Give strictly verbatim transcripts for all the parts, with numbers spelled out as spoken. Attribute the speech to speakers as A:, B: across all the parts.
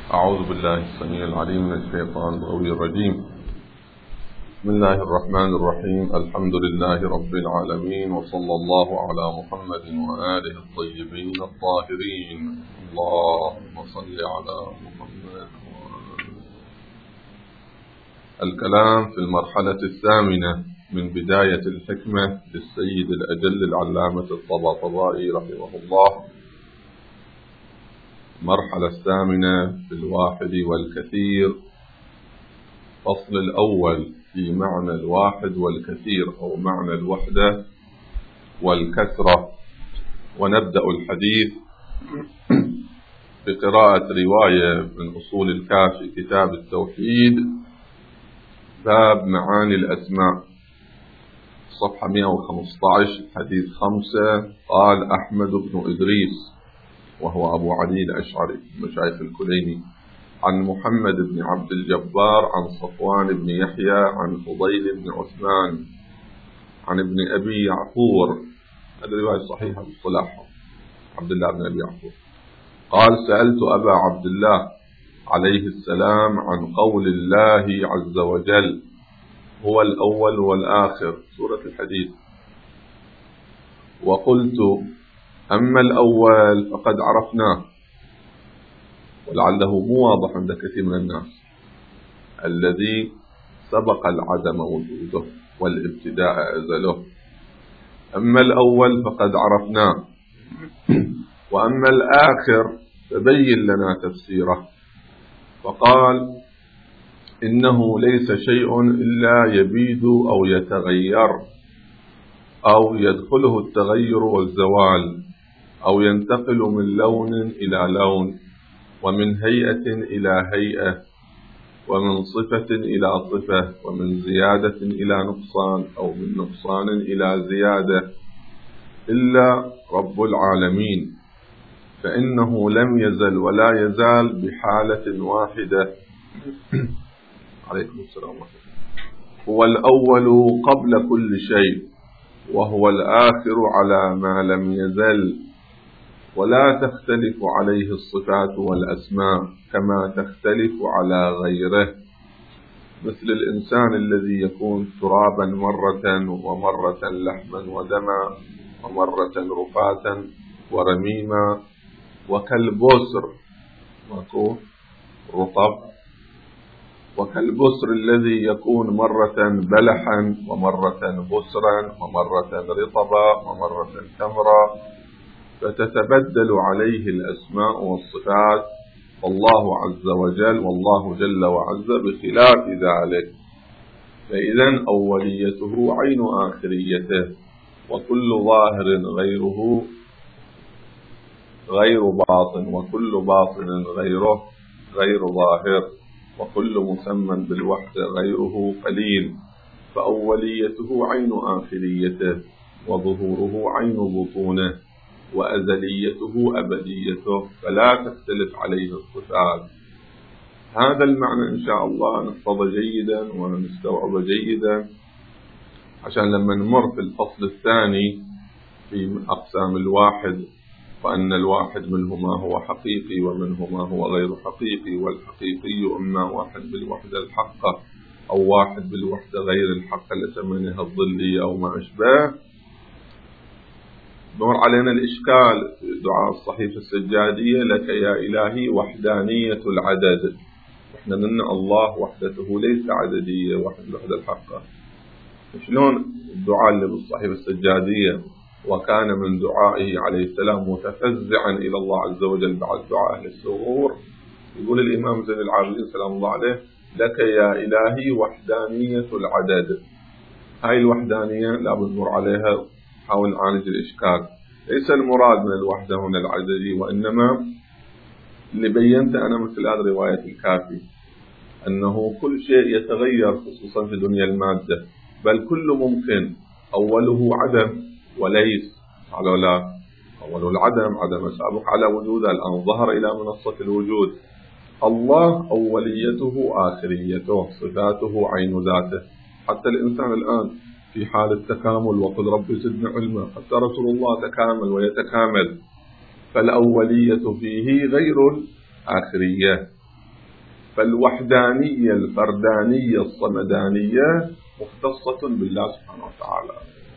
A: أعوذ بالله السميع العليم من الشيطان الغوي الرجيم. بسم الله الرحمن الرحيم. الحمد لله رب العالمين، وصلى الله على محمد وآله الطيبين الطاهرين. اللهم صل على محمد. الكلام في المرحلة الثامنة من بداية الحكمة للسيد الأجل العلامة الطباطبائي رحمه الله. المرحلة الثامنة في الواحد والكثير. فصل الأول في معنى الواحد والكثير أو معنى الوحدة والكثرة. ونبدأ الحديث بقراءة رواية من أصول الكافي كتاب التوحيد، باب معاني الأسماء، صفحة مئة وخمسة عشر، حديث خمسة. قال أحمد بن إدريس وهو أبو علي الأشعري مشايخ الكليني، عن محمد بن عبد الجبار، عن صفوان بن يحيى، عن فضيل بن عثمان، عن ابن أبي يعفور. هذه رواية صحيحة بالصلاح، عبد الله بن أبي يعفور. قال سألت أبا عبد الله عليه السلام عن قول الله عز وجل هو الأول والآخر، سورة الحديد، وقلت أما الأول فقد عرفناه، ولعله مو واضح عند كثير من الناس، الذي سبق العدم وجوده والابتداء أزله. أما الأول فقد عرفناه، وأما الآخر فبين لنا تفسيره. فقال إنه ليس شيء إلا يبيد أو يتغير أو يدخله التغير والزوال، أو ينتقل من لون إلى لون، ومن هيئة إلى هيئة، ومن صفة إلى صفة، ومن زيادة إلى نقصان، أو من نقصان إلى زيادة، إلا رب العالمين، فإنه لم يزل ولا يزال بحالة واحدة. عليكم السلام ورحمة الله. هو الأول قبل كل شيء، وهو الآخر على ما لم يزل، ولا تختلف عليه الصفات والأسماء كما تختلف على غيره، مثل الإنسان الذي يكون ترابا مرة، ومرة لحما ودما، ومرة رفاتا ورميما، وكالبسر ماكو رطب، وكالبسر الذي يكون مرة بلحا، ومرة بسرا، ومرة رطبا، ومرة تمرا، فتتبدل عليه الأسماء والصفات، والله عز وجل والله جل وعز بخلاف ذلك. فإذا أوليته عين آخريته، وكل ظاهر غيره غير باطن، وكل باطن غيره غير ظاهر، وكل مسمى بالوحدة غيره قليل. فأوليته عين آخريته، وظهوره عين بطونه، وأزليته أبديته، فلا تختلف عليه الصفات. هذا المعنى إن شاء الله نحفظ جيدا ونستوعب جيدا، عشان لما نمر في الفصل الثاني في أقسام الواحد، وأن الواحد منه ما هو حقيقي ومنه ما هو غير حقيقي، والحقيقي إما واحد بالوحدة الحقة أو واحد بالوحدة غير الحقة لسمينها الظلية أو ما أشبه. نور علينا الإشكال في دعاء الصحيفة السجادية لك يا إلهي وحدانية العدد. إحنا من الله وحدته ليس عددية، وحد الوحدة الحقة. شلون الدعاء اللي بالصحيفة السجادية وكان من دعائه عليه السلام متفزعا إلى الله عز وجل بعد دعاء أهل السرور، يقول الإمام زين العابدين سلام الله عليه لك يا إلهي وحدانية العدد. هاي الوحدانية لابد نمر عليها، حاول نعالج الإشكال. ليس المراد من الوحدة هنا العددي، وإنما اللي بينت أنا مثل هذه رواية الكافي أنه كل شيء يتغير خصوصا في دنيا المادة، بل كل ممكن أوله عدم وليس على لا أوله العدم، عدم سابق على وجوده، الآن ظهر إلى منصة الوجود. الله أوليته آخريته، صفاته عين ذاته. حتى الإنسان الآن في حال التكامل، وقل رب زدنا علما، حتى رسول الله تكامل ويتكامل، فالأولية فيه غير الآخرية. فالوحدانية الفردانية الصمدانية مختصة بالله سبحانه وتعالى.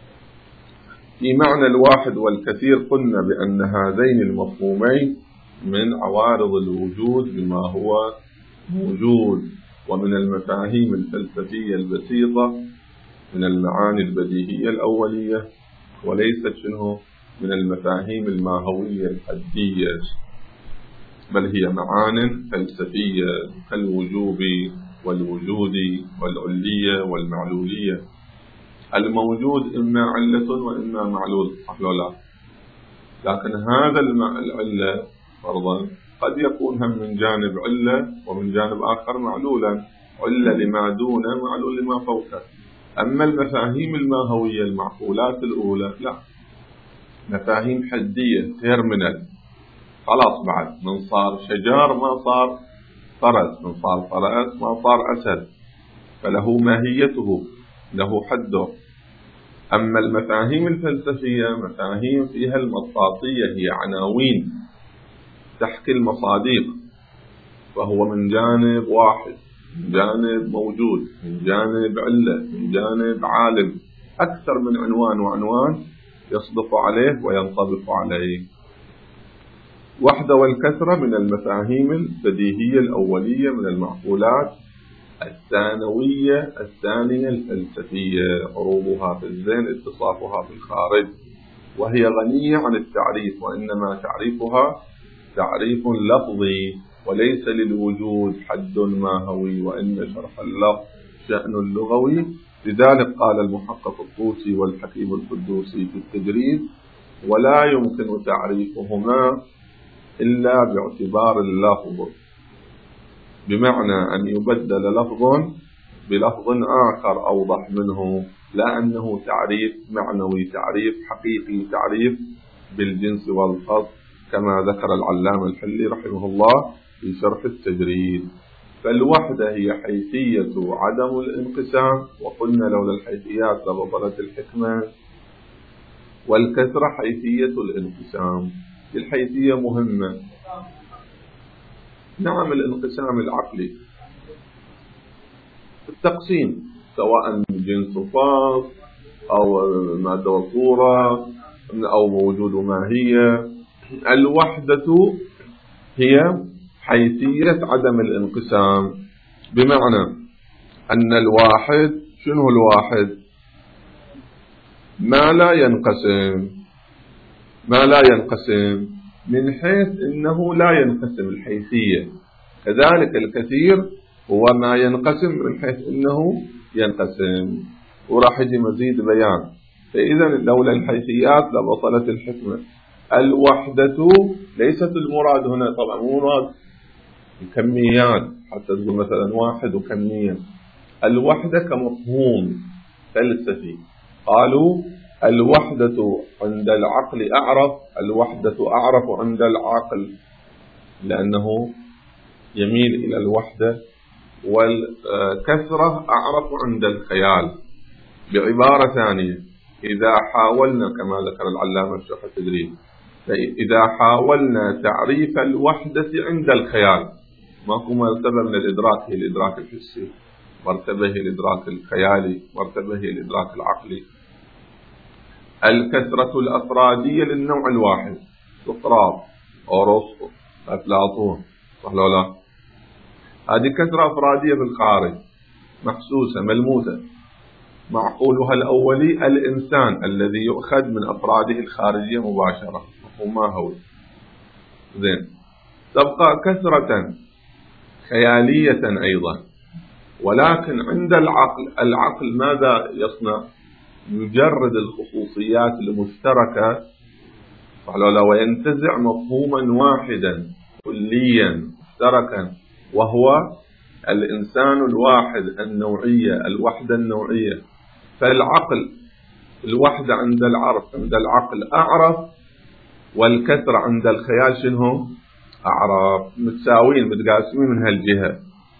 A: في معنى الواحد والكثير قلنا بأن هذين المفهومين من عوارض الوجود بما هو موجود، ومن المفاهيم الفلسفية البسيطة من المعاني البديهية الأولية، وليست شنو من المفاهيم الماهوية الحدية، بل هي معان فلسفية كالوجوب والوجود والعلية والمعلولية. الموجود إما علة وإما معلول، صح ولا لا؟ لكن هذا العلة فرضا قد يكون هم من جانب علة ومن جانب آخر معلولا، علة لما دونه معلول لما فوقه. أما المفاهيم الماهوية المعقولات الأولى لا، مفاهيم حدية تيرمينال، خلاص بعد من صار شجار ما صار فرس، من صار فرس ما صار أسد، فله ماهيته له حده. أما المفاهيم الفلسفية مفاهيم فيها المطاطية، هي عناوين تحكي المصادق، فهو من جانب واحد، من جانب موجود، من جانب علة، من جانب عالم، أكثر من عنوان وعنوان يصدق عليه وينطبق عليه. وحدة والكثرة من المفاهيم البديهية الأولية من المعقولات الثانوية الثانية الفلسفية، عروضها في الذهن اتصافها في الخارج، وهي غنية عن التعريف، وإنما تعريفها تعريف لفظي وليس للوجود حد ماهوي، وإن شرح اللفظ شأن لغوي. لذلك قال المحقق الطوسي والحكيم القدوسي في التجريد: ولا يمكن تعريفهما إلا باعتبار اللفظ، بمعنى أن يبدل لفظ بلفظ آخر أوضح منه، لا أنه تعريف معنوي، تعريف حقيقي، تعريف بالجنس والخط، كما ذكر العلامة الحلي رحمه الله في شرح التجريد. فالوحدة هي حيثية عدم الانقسام، وقلنا لولا الحيثيات لبطلت الحكمة. والكثرة حيثية الانقسام. الحيثية مهمة، نعم، الانقسام العقلي، التقسيم سواء جنس وفاص أو مادة وصورة أو موجود وماهية. الوحدة هي حيثية عدم الانقسام، بمعنى أن الواحد شنو الواحد؟ ما لا ينقسم، ما لا ينقسم من حيث أنه لا ينقسم الحيثية. كذلك الكثير هو ما ينقسم من حيث أنه ينقسم، وراح يجي مزيد بيان. فإذا لولا الحيثيات لبطلت الحكمة. الوحدة ليست المراد هنا طبعا، مو مراد الكميات حتى تقول مثلا واحد وكمية. الوحدة كمفهوم فلسفي، قالوا الوحدة عند العقل أعرف، الوحدة أعرف عند العقل، لأنه يميل إلى الوحدة. والكثرة أعرف عند الخيال. بعبارة ثانية، إذا حاولنا كما ذكر العلامة في شرح التجريد، إذا حاولنا تعريف الوحدة عند الخيال، ماكو مرتبة من الإدراك هي الإدراك الحسي، مرتبة هي الإدراك الخيالي، مرتبة هي الإدراك العقلي. الكثرة الأفرادية للنوع الواحد، سقراط، أرسطو، أفلاطون، صح ولا لا؟ هذه كثرة أفرادية في الخارج، محسوسة ملموسة. معقولها الأولي الإنسان الذي يؤخذ من أفراده الخارجية مباشرة، وما هو زين. تبقى كثرة خيالية أيضا، ولكن عند العقل، العقل ماذا يصنع؟ يجرد الخصوصيات المشتركة وينتزع مفهوما واحدا كليا مشتركا، وهو الإنسان الواحد، النوعية، الوحدة النوعية. فالعقل الوحدة عند العرف عند العقل أعرف، والكثرة عند الخيال شنو؟ أعرف، متساوين متقاسمين من هالجهة.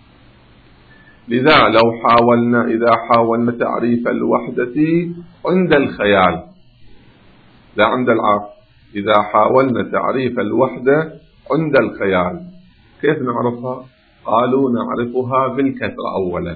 A: لذا لو حاولنا إذا حاولنا تعريف الوحدة عند الخيال لا عند العقل، إذا حاولنا تعريف الوحدة عند الخيال كيف نعرفها؟ قالوا نعرفها بالكثرة أولا،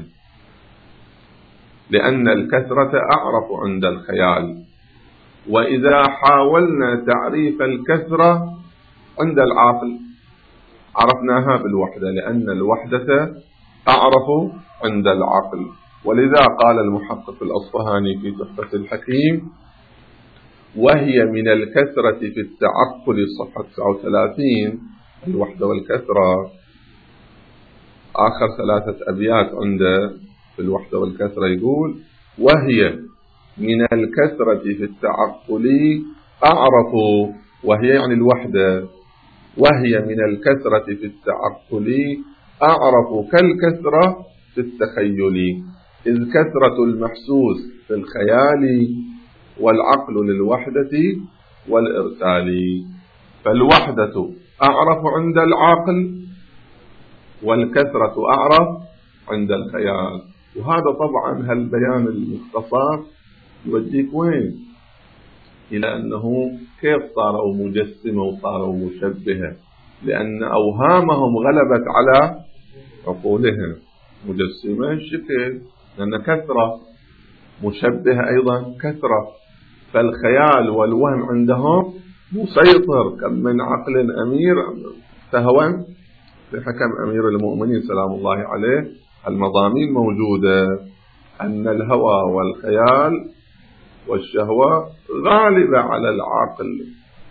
A: لأن الكثرة أعرف عند الخيال، وإذا حاولنا تعريف الكثرة عند العقل عرفناها بالوحدة، لأن الوحدة أعرف عند العقل. ولذا قال المحقق الأصفهاني في تحفة الحكيم: وهي من الكثرة في التعقل، صفحة تسعة وثلاثين، الوحدة والكثرة، آخر ثلاثة أبيات عنده في الوحدة والكثرة يقول: وهي من الكثرة في التعقل أعرف، وهي يعني الوحدة، وهي من الكثرة في التعقل أعرف كالكثرة في التخيل، إذ كثرة المحسوس في الخيال والعقل للوحدة والإرسال. فالوحدة أعرف عند العقل، والكثرة أعرف عند الخيال. وهذا طبعا هالبيان المختصر يوديك وين؟ إلى أنه كيف صاروا مجسمة وصاروا مشبهة، لأن أوهامهم غلبت على عقولهم. مجسمة الشكل لأن كثرة، مشبهة أيضا كثرة، فالخيال والوهم عندهم مسيطر. كم من عقل أمير سهوا في حكم أمير المؤمنين سلام الله عليه، المضامين موجودة أن الهوى والخيال والشهوة غالبة على العقل.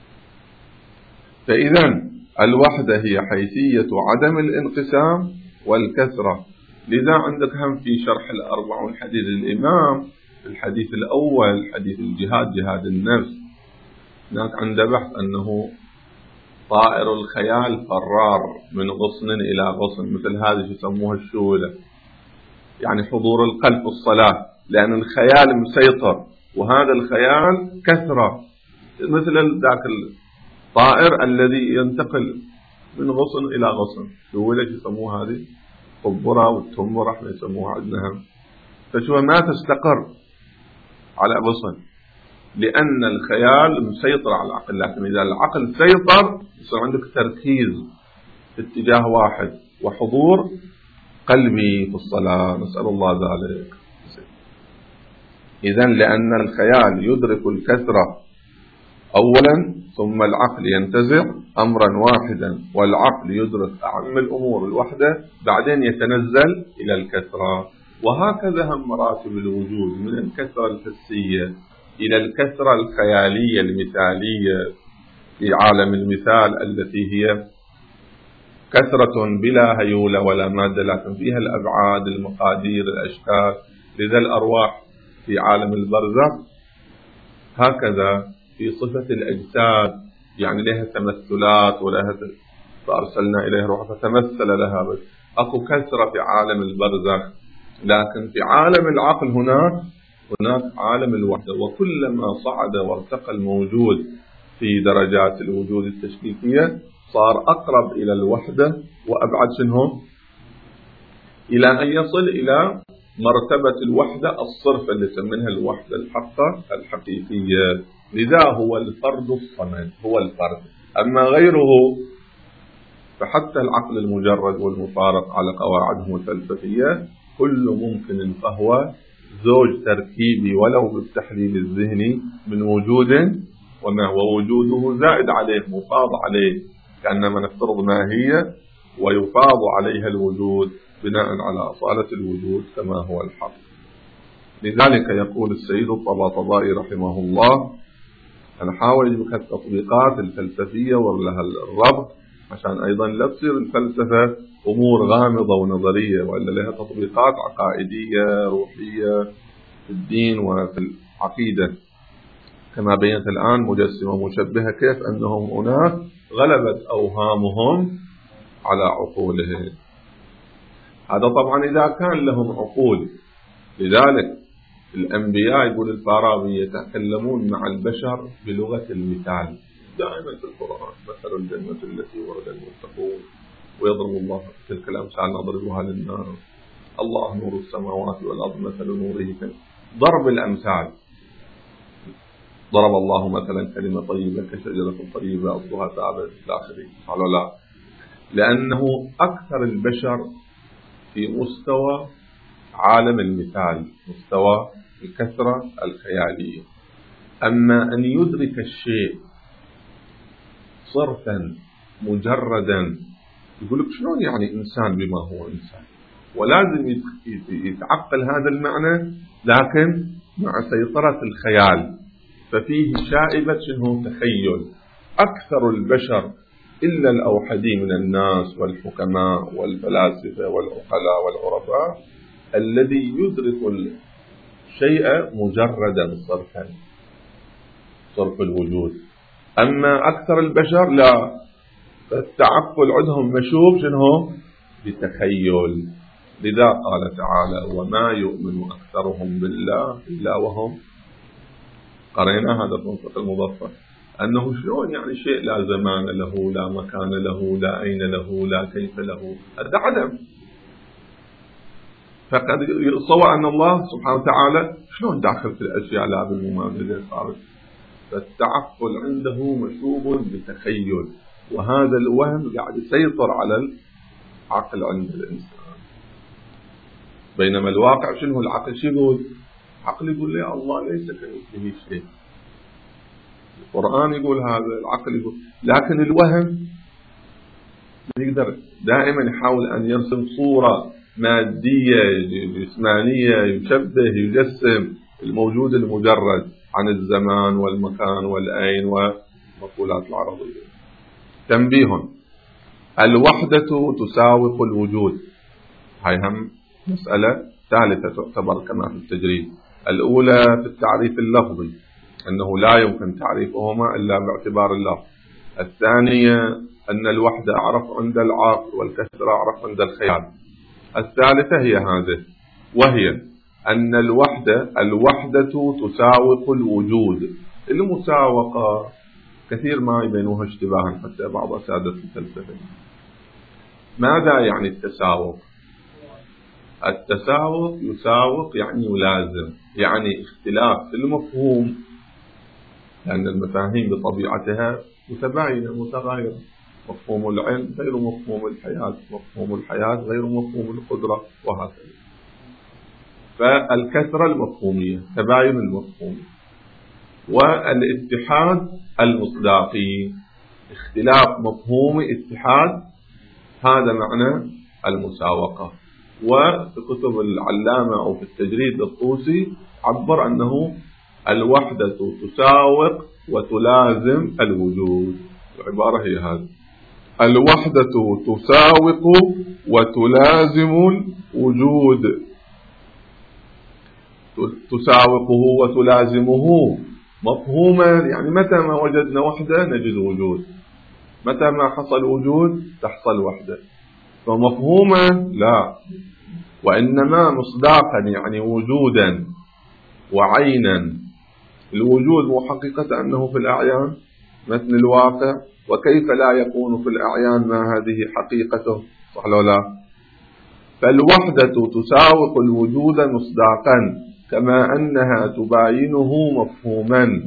A: فإذا الوحدة هي حيثية عدم الانقسام والكثرة. لذا عندك هم في شرح الأربعون حديث الإمام، الحديث الأول حديث الجهاد، جهاد النفس، هناك عند بحث أنه طائر الخيال فرار من غصن إلى غصن، مثل هذه يسموها الشولة، يعني حضور القلب في الصلاة، لأن الخيال مسيطر، وهذا الخيال كثرة، مثل ذاك الطائر الذي ينتقل من غصن إلى غصن، شولة يسموها هذه، قبرة والتمرة احنا يسموها عندنا، فشو ما تستقر على غصن، لأن الخيال مسيطر على العقل. لكن إذا العقل سيطر يصير عندك تركيز في اتجاه واحد وحضور قلبي في الصلاة، نسأل الله ذلك. إذن لأن الخيال يدرك الكثرة أولا، ثم العقل ينتزع أمرا واحدا، والعقل يدرك أعم الأمور الوحدة، بعدين يتنزل إلى الكثرة. وهكذا هم مراتب الوجود، من الكثرة الحسية إلى الكثرة الخيالية المثالية في عالم المثال، التي هي كثرة بلا هيولة ولا مادة، لكن فيها الأبعاد، المقادير، الأشكال. لذا الأرواح في عالم البرزخ هكذا في صفة الأجساد، يعني لها تمثلات ولها فأرسلنا إليه روحا فتمثل لها، بس أكو كثرة في عالم البرزخ. لكن في عالم العقل هناك هناك عالم الوحدة، وكلما صعد وارتقى الموجود في درجات الوجود التشكيكية صار أقرب إلى الوحدة وأبعد شنهم، إلى أن يصل إلى مرتبة الوحدة الصرفة اللي سمينها الوحدة الحقة الحقيقية. لذا هو الفرد الصمد، هو الفرد. أما غيره فحتى العقل المجرد والمفارق على قواعدهم الفلسفية كل ممكن، فهو زوج تركيبي ولو بالتحليل الذهني من وجود وما هو وجوده زائد عليه، مفاض عليه، كأنما نفترض ماهية ويفاض عليها الوجود بناء على أصالة الوجود كما هو الحق. لذلك يقول السيد الطباطبائي رحمه الله: أنا حاول أجيب التطبيقات الفلسفية ولها الربط، عشان أيضا لا تصير الفلسفة أمور غامضة ونظرية، وإلا لها تطبيقات عقائدية روحية في الدين وفي العقيدة، كما بينت الآن مجسمة مشبهة، كيف أنهم أناس غلبت أوهامهم على عقولهم. هذا طبعا إذا كان لهم عقول. لذلك الأنبياء، يقول الفارابي، يتكلمون مع البشر بلغة المثال دائما في القرآن: مثل الجنة التي ورد المتقون، ويضرب الله تلك الأمثال نضربها للناس، الله نور السماوات والأرض مثل نوره. ضرب الأمثال، ضرب الله مثلا كلمة طيبة كشجرة طيبة أصلها ثابت إلى آخره. قالوا لا، لأنه أكثر البشر في مستوى عالم المثال، مستوى الكثرة الخيالية. أما أن يدرك الشيء صرفا مجردا، يقول لك شلون يعني إنسان بما هو إنسان، ولازم يتعقل هذا المعنى لكن مع سيطرة الخيال، ففيه شائبة شنو تخيل. أكثر البشر إلا الأوحدين من الناس والحكماء والفلاسفة والعقلاء والعرفاء الذي يدرك الشيء مجردا صرفا، صرف الوجود. أما أكثر البشر لا، فالتعقل عندهم مشوب شنو بتخيل. لذا قال تعالى وما يؤمن أكثرهم بالله إلا وهم، قرينا هذا المنطق المضفر، أنه شلون يعني شيء لا زمان له لا مكان له لا أين له لا كيف له، هذا عدم. فقد يتصور أن الله سبحانه وتعالى شلون داخل في الأشياء لا بالمماثلة صارت. فالتعقل عنده مشوب بتخيل، وهذا الوهم قاعد يسيطر على العقل عند الإنسان. بينما الواقع شنو العقل شو يقول؟ العقل يقول لي الله ليس كمثله شيء، القرآن يقول هذا، العقل يقول. لكن الوهم يقدر دائما يحاول أن يرسم صورة مادية جسمانية، يشبه يجسم الموجود المجرد عن الزمان والمكان والأين والمقولات العربية. تنبيه: الوحدة تساوق الوجود. هاي هم مسألة ثالثة تعتبر كما في التجريد. الأولى في التعريف اللفظي أنه لا يمكن تعريفهما إلا باعتبار اللفظ. الثانية أن الوحدة أعرف عند العقل والكثرة أعرف عند الخيال. الثالثة هي هذه، وهي أن الوحدة الوحدة تساوق الوجود. المساوقة كثير ما يبينوها اشتباها حتى بعض أساتذة الفلسفة. ماذا يعني التساوق؟ التساوق يساوق يعني يلازم، يعني اختلاف في المفهوم، لأن المفاهيم بطبيعتها متباينة متغايرة. مفهوم العلم غير مفهوم الحياة، مفهوم الحياة غير مفهوم القدرة، وهكذا. فالكثرة المفهومية، تباين المفهوم، والاتحاد المصداقي، اختلاف مفهوم اتحاد، هذا معنى المساوقة. وفي كتب العلامة أو في التجريد الطوسي عبر أنه الوحدة تساوق وتلازم الوجود. العبارة هي هذه: الوحدة تساوق وتلازم الوجود. تساوقه وتلازمه مفهوما، يعني متى ما وجدنا وحدة نجد وجود، متى ما حصل وجود تحصل وحدة. فمفهوما لا، وإنما مصداقا، يعني وجودا وعينا. الوجود مو حقيقة أنه في الأعيان مثل الواقع، وكيف لا يكون في الأعيان ما هذه حقيقته، صح ولا لا؟ فالوحدة تساوق الوجود مصداقا كما أنها تباينه مفهوما.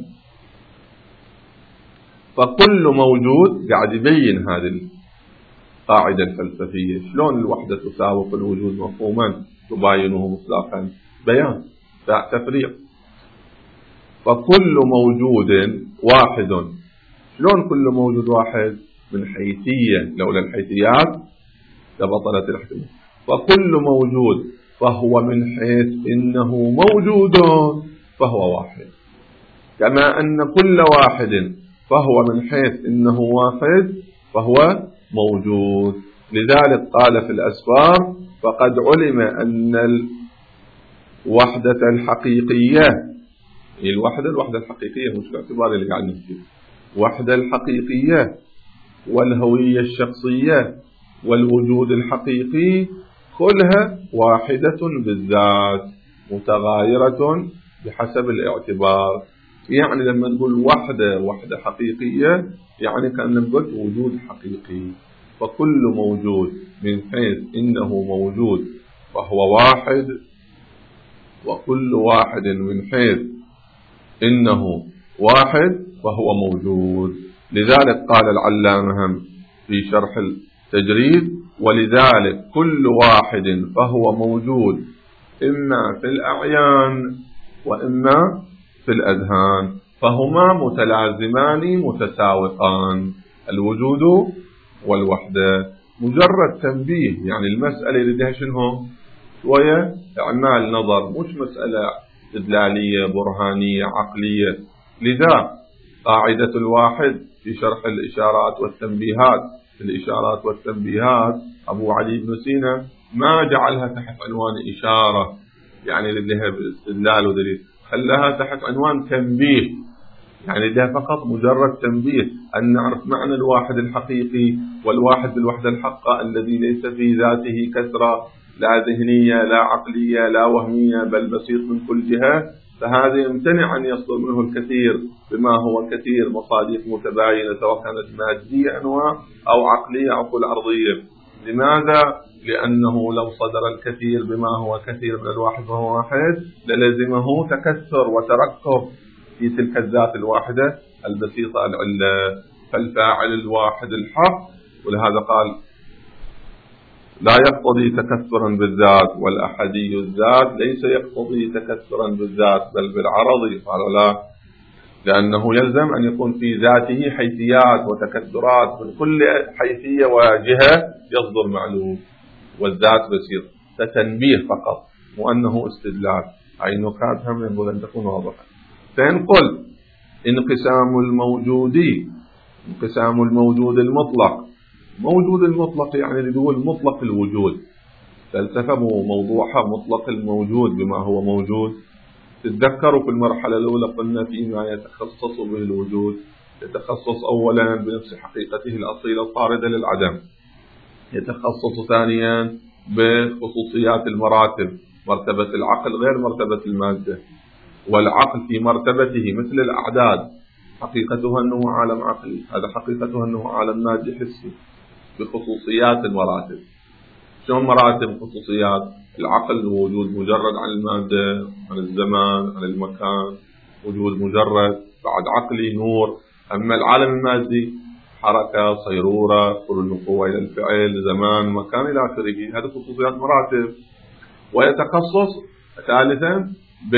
A: فكل موجود قاعد يبين هذه القاعدة الفلسفية، شلون الوحدة تساوق الوجود مفهوما تباينه مصداقا، بيان تفريق. فكل موجود واحد، شلون كل موجود واحد؟ من حيثية، لولا الحيثيات لبطلت الاحتمال. فكل موجود فهو من حيث إنه موجود فهو واحد، كما أن كل واحد فهو من حيث إنه واحد فهو موجود. لذلك قال في الأسفار: فقد علم أن الوحدة الحقيقية، الوحدة الوحدة الحقيقية مش باعتبار اللي قاعد نحكي، وحدة الحقيقية والهوية الشخصية والوجود الحقيقي كلها واحدة بالذات متغايرة بحسب الاعتبار. يعني لما نقول وحدة وحدة حقيقية يعني كأن نقول وجود حقيقي. فكل موجود من حيث إنه موجود فهو واحد، وكل واحد من حيث إنه واحد فهو موجود. لذلك قال العلامة في شرح تجريد. ولذلك كل واحد فهو موجود إما في الأعيان وإما في الأذهان، فهما متلازمان متساوقان، الوجود والوحدة. مجرد تنبيه، يعني المسألة اللي بدها شنو شوية إعمال نظر، مش مسألة استدلالية برهانية عقلية. لذا قاعدة الواحد في شرح الإشارات والتنبيهات، الإشارات والتنبيهات أبو علي بن سينا ما جعلها تحت عنوان إشارة يعني لها باستدلال ودليل، خلاها تحت عنوان تنبيه، يعني لها فقط مجرد تنبيه أن نعرف معنى الواحد الحقيقي والواحد بالوحدة الحقة الذي ليس في ذاته كثرة، لا ذهنية لا عقلية لا وهمية، بل بسيط من كل جهة. فهذا يمتنع أن يصدر منه الكثير بما هو كثير مصادق متباينة، سواء كانت مادية أنواع أو عقلية أو كل أرضية. لماذا؟ لأنه لو صدر الكثير بما هو كثير من الواحد وهو واحد للزمه تكثر وتركب في تلك الذات الواحدة البسيطة العلة. فالفاعل الواحد الحق، ولهذا قال لا يقتضي تكثرا بالذات، والأحدي الذات ليس يقتضي تكثرا بالذات بل بالعرض. قال لا، لأنه يلزم أن يكون في ذاته حيثيات وتكثرات، من كل حيثية وجهة يصدر معلوم، والذات بسيط. تتنبيه فقط وأنه استدلال. أي نكات هم ينبغي أن تكون واضحة. فنقول انقسام الموجود، انقسام الموجود المطلق. موجود المطلق يعني اللي هو المطلق الوجود، فلسفة موضوعها مطلق الموجود بما هو موجود. تتذكروا في المرحلة الأولى قلنا فيما يتخصص به الوجود، يتخصص أولا بنفس حقيقته الأصيلة الطاردة للعدم، يتخصص ثانيا بخصوصيات المراتب، مرتبة العقل غير مرتبة المادة، والعقل في مرتبته مثل الأعداد حقيقتها أنه عالم عقلي، هذا حقيقتها أنه عالم مادي حسي بخصوصيات المراتب. شلون مراتب خصوصيات؟ العقل وجود مجرد عن المادة، عن الزمان، عن المكان، وجود مجرد بعد عقلي نور. أما العالم المادي حركة، صيرورة، خروج من قوة إلى الفعل، زمان، مكان إلى آخره، هذه خصوصيات مراتب. ويتخصص ثالثا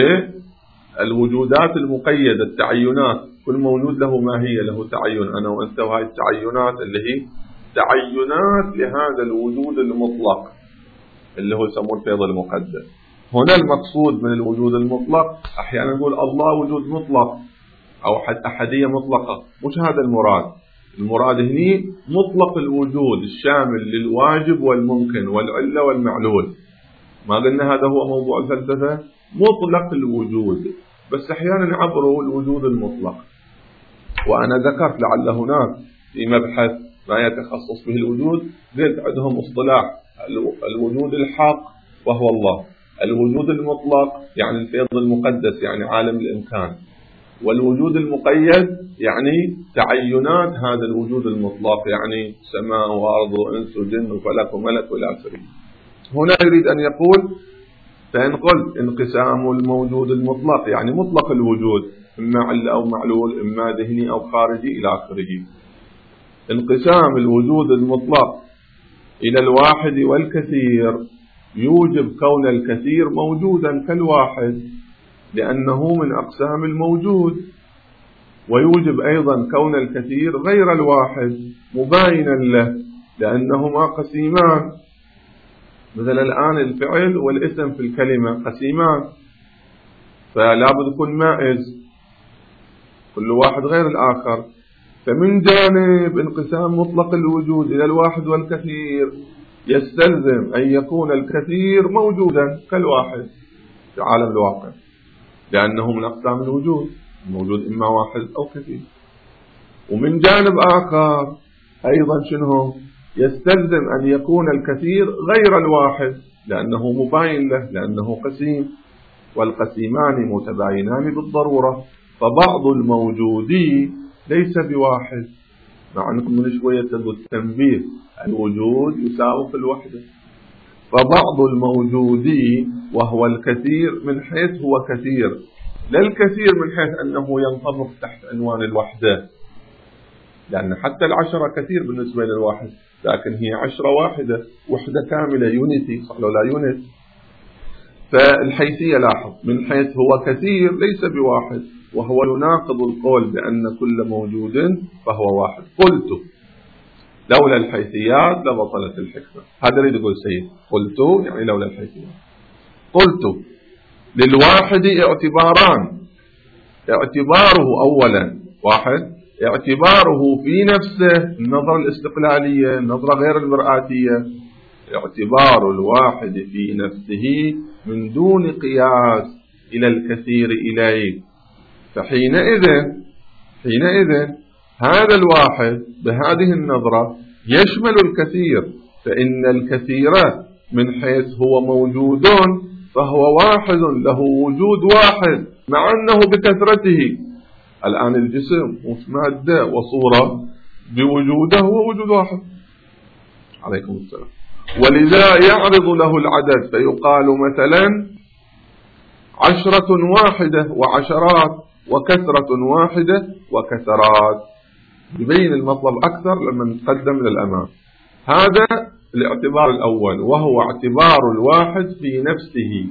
A: بالوجودات المقيدة، التعينات، كل موجود له ماهية، له تعين، أنا وأنت، وهي التعينات اللي هي تعينات لهذا الوجود المطلق اللي هو يسمون الفيض المقدس. هنا المقصود من الوجود المطلق، أحيانا نقول الله وجود مطلق أو أحدية مطلقة، مش هذا المراد. المراد هني مطلق الوجود الشامل للواجب والممكن والعلة والمعلول. ما قلنا هذا هو موضوع الفلسفة، مطلق الوجود، بس أحيانا نعبره الوجود المطلق. وأنا ذكرت لعل هناك في مبحث ما يتخصص به الوجود قلت عندهم اصطلاح الوجود الحق وهو الله، الوجود المطلق يعني الفيض المقدس يعني عالم الإمكان، والوجود المقيد يعني تعينات هذا الوجود المطلق يعني سماء وأرض وإنس وجن وفلك وملك وإلى آخره. هنا يريد أن يقول فإن قلت انقسام الموجود المطلق يعني مطلق الوجود، إما علة أو معلول، إما ذهني أو خارجي إلى آخره. انقسام الوجود المطلق إلى الواحد والكثير يوجب كون الكثير موجودا كالواحد لأنه من أقسام الموجود، ويوجب أيضا كون الكثير غير الواحد مباينا له لأنهما قسيمان. مثلا الآن الفعل والاسم في الكلمة قسيمان، فلا بد يكون مائز، كل واحد غير الآخر. فمن جانب انقسام مطلق الوجود إلى الواحد والكثير يستلزم أن يكون الكثير موجودا كالواحد في عالم الواقع، لأنه من أقسام الوجود، الموجود إما واحد أو كثير. ومن جانب آخر أيضا شنو؟ يستلزم أن يكون الكثير غير الواحد لأنه مباين له، لأنه قسيم، والقسيمان متباينان بالضرورة. فبعض الموجودين ليس بواحد، مع أنكم من شوية تقول التنبيه الوجود يساوي الوحدة. فبعض الموجودين وهو الكثير من حيث هو كثير، لا الكثير من حيث أنه ينطبق تحت عنوان الوحدة، لأن حتى العشرة كثير بالنسبة للواحد، لكن هي عشرة واحدة، وحدة كاملة، يونيتي، صح ولا لا يونت؟ فالحيثية لاحظ من حيث هو كثير ليس بواحد، وهو يناقض القول بأن كل موجود فهو واحد. قلت لولا الحيثيات لبطلت الحكمة. هذا يريد يقول سيد، قلت يعني لولا الحيثيات. قلت للواحد اعتباران، اعتباره أولا واحد، اعتباره في نفسه النظرة الاستقلالية، النظرة غير المرآتية، اعتبار الواحد في نفسه من دون قياس إلى الكثير إليه. فحينئذ حينئذ هذا الواحد بهذه النظرة يشمل الكثير، فإن الكثير من حيث هو موجود فهو واحد له وجود واحد مع أنه بكثرته. الآن الجسم مادة وصورة بوجوده هو وجود واحد. عليكم السلام. ولذا يعرض له العدد فيقال مثلا عشرة واحدة وعشرات، وكثرة واحدة وكثرات، يبين المطلب أكثر لما نتقدم للأمام. هذا الاعتبار الأول، وهو اعتبار الواحد في نفسه.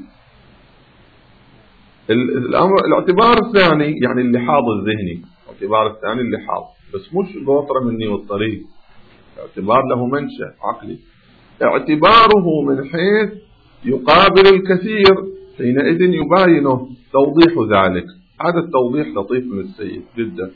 A: الأمر الاعتبار الثاني يعني اللحاظ الذهني، الاعتبار الثاني اللحاظ، بس مش بوطرة مني والطريق، اعتبار له منشأ عقلي. اعتباره من حيث يقابل الكثير، حينئذ يباينه توضيح ذلك. هذا التوضيح لطيف من السيد جدا.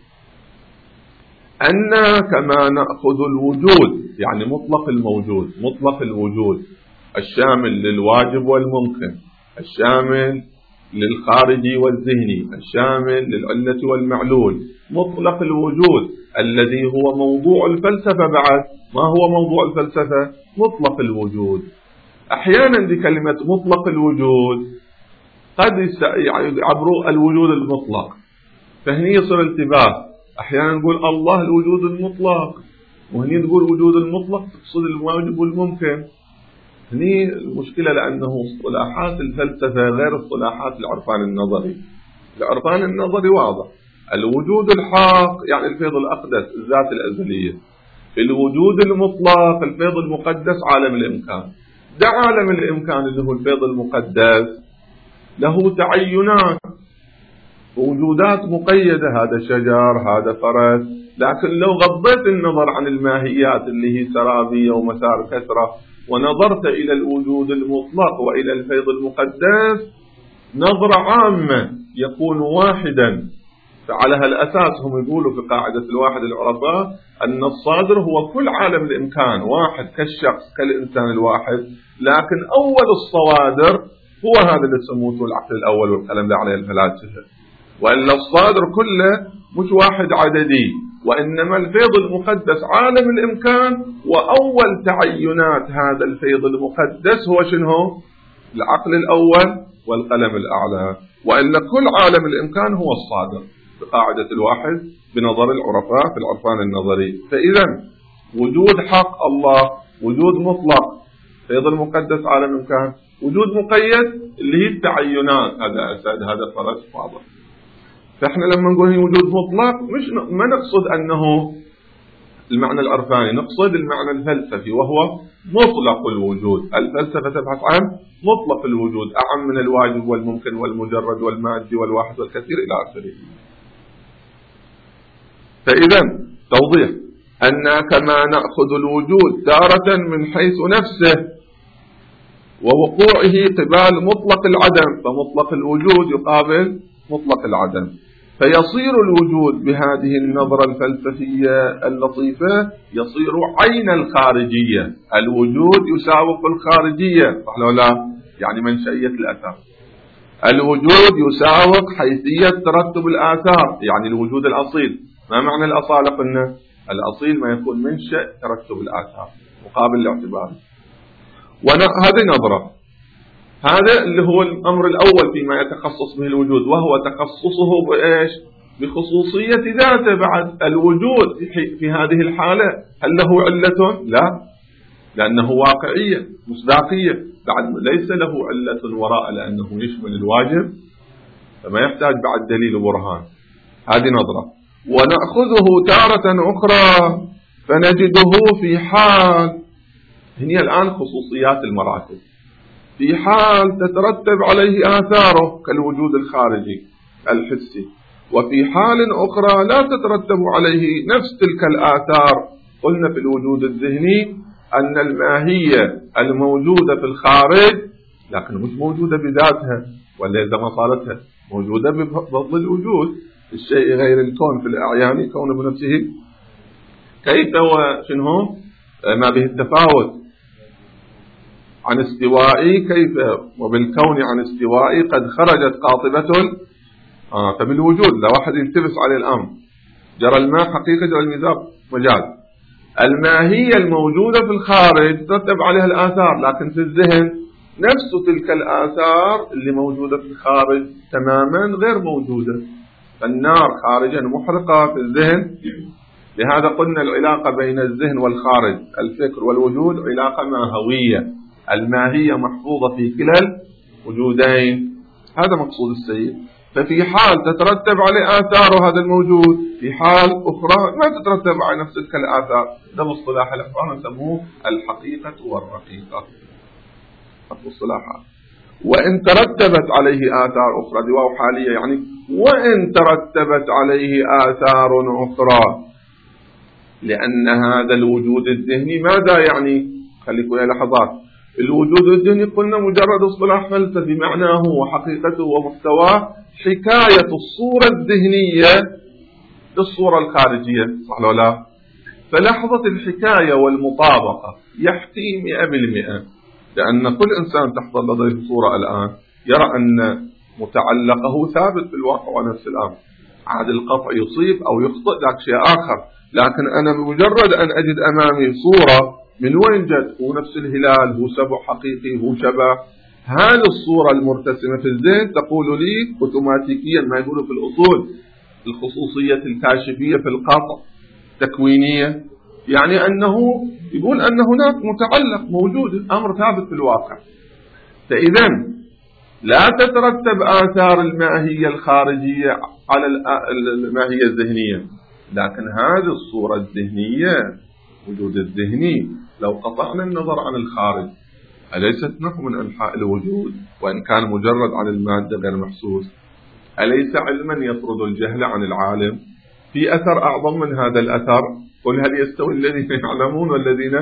A: أن كما نأخذ الوجود يعني مطلق الموجود، مطلق الوجود الشامل للواجب والممكن، الشامل للخارجي والذهني، الشامل للعلة والمعلول، مطلق الوجود الذي هو موضوع الفلسفة. بعد ما هو موضوع الفلسفة؟ مطلق الوجود. أحيانا بكلمة مطلق الوجود قد يعبروا الوجود المطلق، فهني يصير التباس. أحيانا نقول الله الوجود المطلق، وهني نقول وجود المطلق تقصد الواجب والممكن. هني المشكلة لأنه اصطلاحات الفلسفة غير اصطلاحات العرفان النظري. العرفان النظري واضح، الوجود الحق يعني الفيض الأقدس الذات الأزلية، الوجود المطلق الفيض المقدس عالم الإمكان. ده عالم الإمكان اللي هو الفيض المقدس له تعينات ووجودات مقيدة، هذا شجر، هذا فرس. لكن لو غضيت النظر عن الماهيات اللي هي سرابية ومسار كثرة، ونظرت إلى الوجود المطلق وإلى الفيض المقدس نظرة عامة يكون واحدا. فعلى هالأساس هم يقولوا في قاعدة الواحد العرفاء أن الصادر هو كل عالم الإمكان، واحد كالشخص كالإنسان الواحد، لكن أول الصوادر هو هذا اللي يسموه العقل الأول والكلام ده عليه الفلاسفة. وإلا الصادر كله مش واحد عددي، وإنما الفيض المقدس عالم الإمكان، وأول تعينات هذا الفيض المقدس هو شنو؟ العقل الأول والقلم الأعلى. وإلا كل عالم الإمكان هو الصادر بقاعدة الواحد بنظر العرفاء في العرفان النظري. فإذا وجود حق الله، وجود مطلق فيض المقدس عالم الإمكان، وجود مقيد اللي هي التعينات، هذا أسد هذا فرس واضح. فإحنا لما نقول هي وجود مطلق مش ما نقصد أنه المعنى العرفاني، نقصد المعنى الفلسفي وهو مطلق الوجود. الفلسفة تبحث عن مطلق الوجود أعم من الواجب والممكن والمجرد والمادي والواحد والكثير إلى آخره. فإذا توضيح أن كما نأخذ الوجود تارة من حيث نفسه ووقوعه قبال مطلق العدم، فمطلق الوجود يقابل مطلق العدم، فيصير الوجود بهذه النظرة الفلسفية اللطيفة يصير عين الخارجية. الوجود يساوق الخارجية، صح ولا لا؟ يعني منشئية الأثر. الوجود يساوق حيثية ترتب الآثار، يعني الوجود الأصيل. ما معنى الأصالة؟ قلنا الأصيل ما يكون منشأ ترتب الآثار مقابل الاعتبار. وهذه نظرة، هذا اللي هو الأمر الأول فيما يتخصص به الوجود، وهو تخصصه بإيش؟ بخصوصية ذاته. بعد الوجود في هذه الحالة هل له علة؟ لا، لأنه واقعية مصداقية. بعد ليس له علة وراء لأنه يشمل الواجب، فما يحتاج بعد دليل وبرهان. هذه نظرة. ونأخذه تارة أخرى فنجده في حال، هي الآن خصوصيات المراتب، في حال تترتب عليه آثاره كالوجود الخارجي الحسي، وفي حال أخرى لا تترتب عليه نفس تلك الآثار. قلنا في الوجود الذهني أن الماهية الموجودة في الخارج لكن مش موجودة بذاتها، ولا إذا ما صارتها موجودة بفضل الوجود. الشيء غير الكون في الأعيان كون بنفسه كيف وشنه ما به التفاوت عن استوائي، كيف وبالكون عن استوائي قد خرجت قاطبة. آه فبالوجود لا واحد يلتبس عليه الأمر، جرى الماء حقيقة، جرى الميزاب مجاز. الماهية الموجودة في الخارج ترتب عليها الآثار، لكن في الذهن نفس تلك الآثار اللي موجودة في الخارج تماما غير موجودة. النار خارجا محرقة، في الذهن. لهذا قلنا العلاقة بين الذهن والخارج الفكر والوجود علاقة ماهوية، الماهية محفوظة في كلا الوجودين. هذا مقصود السيد. ففي حال تترتب عليه آثار هذا الموجود، في حال أخرى ما تترتب على نفس تلك الآثار. ده مصطلح الأفعال نسموه الحقيقة والرقيقة، مصطلحات. وإن ترتبت عليه آثار أخرى، دي واو حالية يعني، وإن ترتبت عليه آثار أخرى، لأن هذا الوجود الذهني ماذا يعني؟ خليكم يا لحظات. الوجود الذهني قلنا مجرد اصطلاح فلسفي، معناه وحقيقته ومحتواه حكاية الصورة الذهنية للصورة الخارجية، صح ولا لا؟ فلحظة الحكاية والمطابقة يحكي مئة بالمئة، لأن كل إنسان تحضر لديه صورة الآن يرى أن متعلقه ثابت في الواقع ونفس الأمر. عاد القطع يصيب أو يخطئ ذاك شيء آخر، لكن أنا بمجرد أن أجد أمامي صورة من وين جت، هو نفس الهلال، هو سبع حقيقي، هو شبه، هذه الصورة المرتسمة في الذهن تقول لي أوتوماتيكيا ما يقولوا في الأصول الخصوصية الكاشفية في القطع تكوينية، يعني أنه يقول أن هناك متعلق موجود، الأمر ثابت في الواقع. فإذا لا تترتب آثار الماهية الخارجية على الماهية الذهنية، لكن هذه الصورة الذهنية وجود الذهني لو قطعنا النظر عن الخارج أليست نحو من أنحاء الوجود، وإن كان مجرد عن المادة غير محسوس؟ أليس علما يطرد الجهل عن العالم؟ في أثر أعظم من هذا الأثر، قل هل يستوي الذين يعلمون والذين،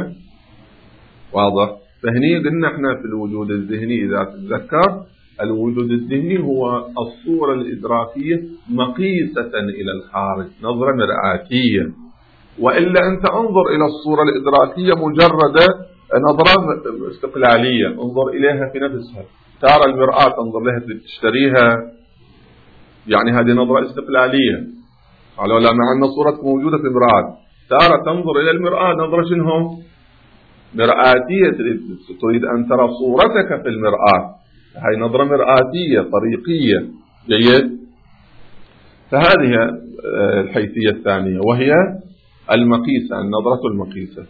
A: واضح. فهني قلنا احنا في الوجود الذهني إذا تتذكر، الوجود الذهني هو الصورة الإدراكية مقيسة إلى الخارج، نظرة مرآتية. وإلا أنت انظر إلى الصورة الإدراكية مجرد نظرة استقلالية، انظر إليها في نفسها. ترى المرآة تنظر لها تشتريها، يعني هذه نظرة استقلالية، على لا مع أن صورتك موجودة في المرآة. ترى تنظر إلى المرآة نظرة شنو؟ مرآتية، تريد أن ترى صورتك في المرآة، هاي نظرة مرآتية طريقية. جيد. فهذه الحيثية الثانية وهي المقيسة، النظرة المقيسة.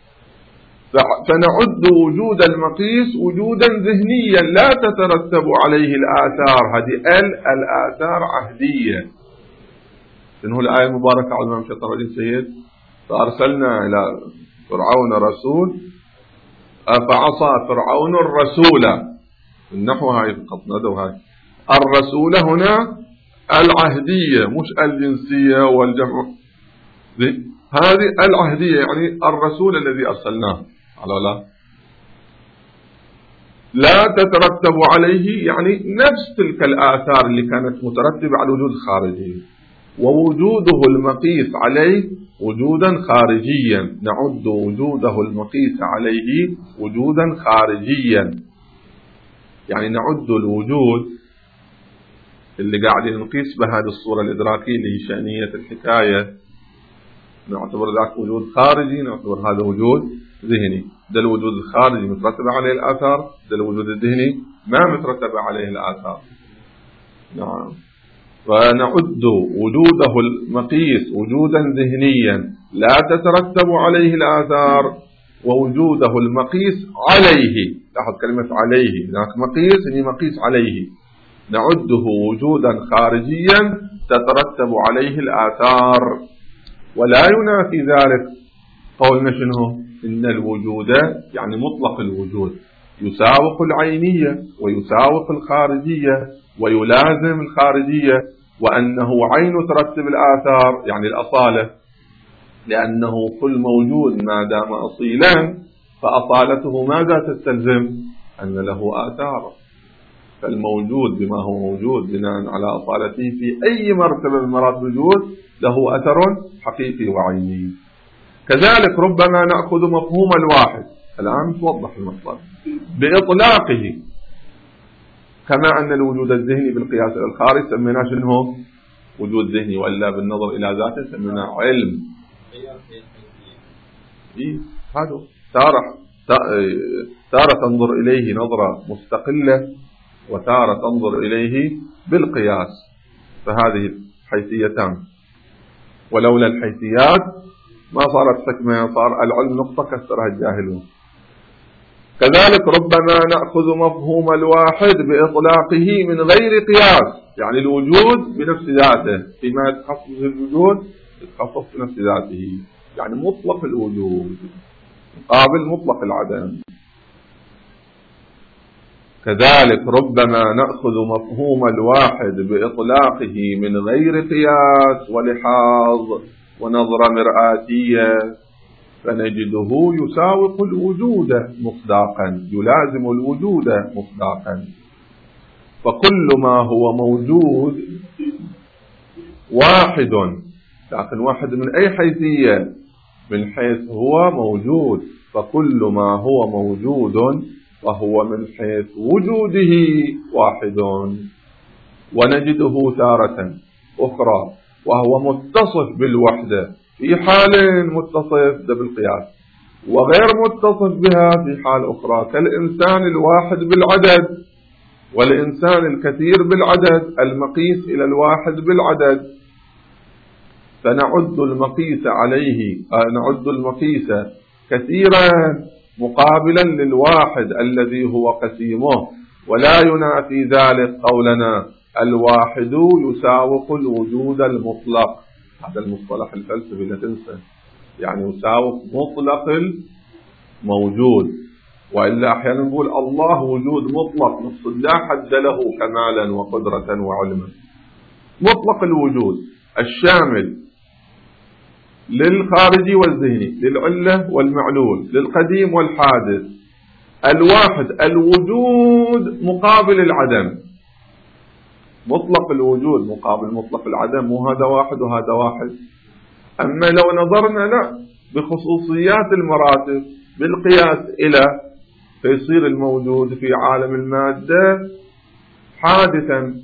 A: فنعد وجود المقيس وجودا ذهنيا لا تترتب عليه الآثار. هذه ال الآثار عهدية. إنه الآية المباركة على الإمام الشيطان الرجيم سيد، فأرسلنا إلى فرعون رسول أفعصى فرعون الرسول، النحو هاي فقط ندو هاي الرسول هنا العهدية مش الجنسية والجمع، هذه العهدية يعني الرسول الذي أرسلناه على لا لا تترتب عليه، يعني نفس تلك الآثار اللي كانت مترتبة على الوجود الخارجي، ووجوده المقيس عليه وجودا خارجيا. نعد وجوده المقيس عليه وجودا خارجيا، يعني نعد الوجود اللي قاعدين نقيس بهذه الصورة الإدراكية اللي هي شأنية الحكاية، نعتبر ذاك وجود خارجي، نعتبر هذا وجود ذهني. ده الوجود الخارجي مترتب عليه الآثار، ده الوجود الذهني ما مترتب عليه الآثار. نعم. فنعد وجوده المقيس وجودا ذهنيا لا تترتب عليه الآثار، ووجوده المقيس عليه، لاحظ كلمة عليه، ذاك مقيس يعني مقيس عليه، نعده وجودا خارجيا تترتب عليه الآثار. ولا ينافي ذلك قولنا شنو؟ إن الوجود يعني مطلق الوجود يساوق العينية ويساوق الخارجية ويلازم الخارجية، وأنه عين ترتب الآثار يعني الأصالة، لأنه كل موجود ما دام أصيلا فأصالته ماذا تستلزم؟ أن له آثار. فالموجود بما هو موجود بناء على أصالته في أي مرتبة من مراتب الوجود له أثر حقيقي وعيني. كذلك ربما نأخذ مفهوم الواحد، الآن توضح المطلب، بإطلاقه، كما أن الوجود الذهني بالقياس إلى الخارج سميناه شنو؟ وجود ذهني، وإلا بالنظر إلى ذاته سميناه علم. إيه هذا تارة تارة تنظر إليه نظرة مستقلة وتارة تنظر إليه بالقياس، فهذه حيثيتان، ولولا الحيثيات ما صارت حكمة، صار العلم نقطة كسرها الجاهلون. كذلك ربما نأخذ مفهوم الواحد بإطلاقه من غير قياس، يعني الوجود بنفس ذاته، فيما يتخصص الوجود يتخصص بنفس ذاته، يعني مطلق الوجود مقابل مطلق العدم. كذلك ربما نأخذ مفهوم الواحد بإطلاقه من غير قياس ولحاظ ونظرة مرآتية، فنجده يساوق الوجود مصداقا، يلازم الوجود مصداقا. فكل ما هو موجود واحد، لكن واحد من أي حيثية؟ من حيث هو موجود، فكل ما هو موجود وهو من حيث وجوده واحد. ونجده تارة أخرى وهو متصف بالوحدة في حال متصف بالقياس، وغير متصف بها في حال أخرى، كالإنسان الواحد بالعدد والإنسان الكثير بالعدد، المقيس إلى الواحد بالعدد، فنعد المقيس عليه نعد المقيس كثيرا مقابلا للواحد الذي هو قسيمه، ولا ينافي ذلك قولنا الواحد يساوق الوجود المطلق. هذا المصطلح الفلسفي لا تنسى، يعني يساوق مطلق الموجود، وإلا أحيانا نقول الله وجود مطلق نقصد لا حد له كمالا وقدرة وعلما. مطلق الوجود الشامل للخارجي والذهني، للعلة والمعلول، للقديم والحادث. الواحد الوجود مقابل العدم، مطلق الوجود مقابل مطلق العدم، مو هذا واحد وهذا واحد. أما لو نظرنا لا بخصوصيات المراتب بالقياس إلى، فيصير الموجود في عالم المادة حادثا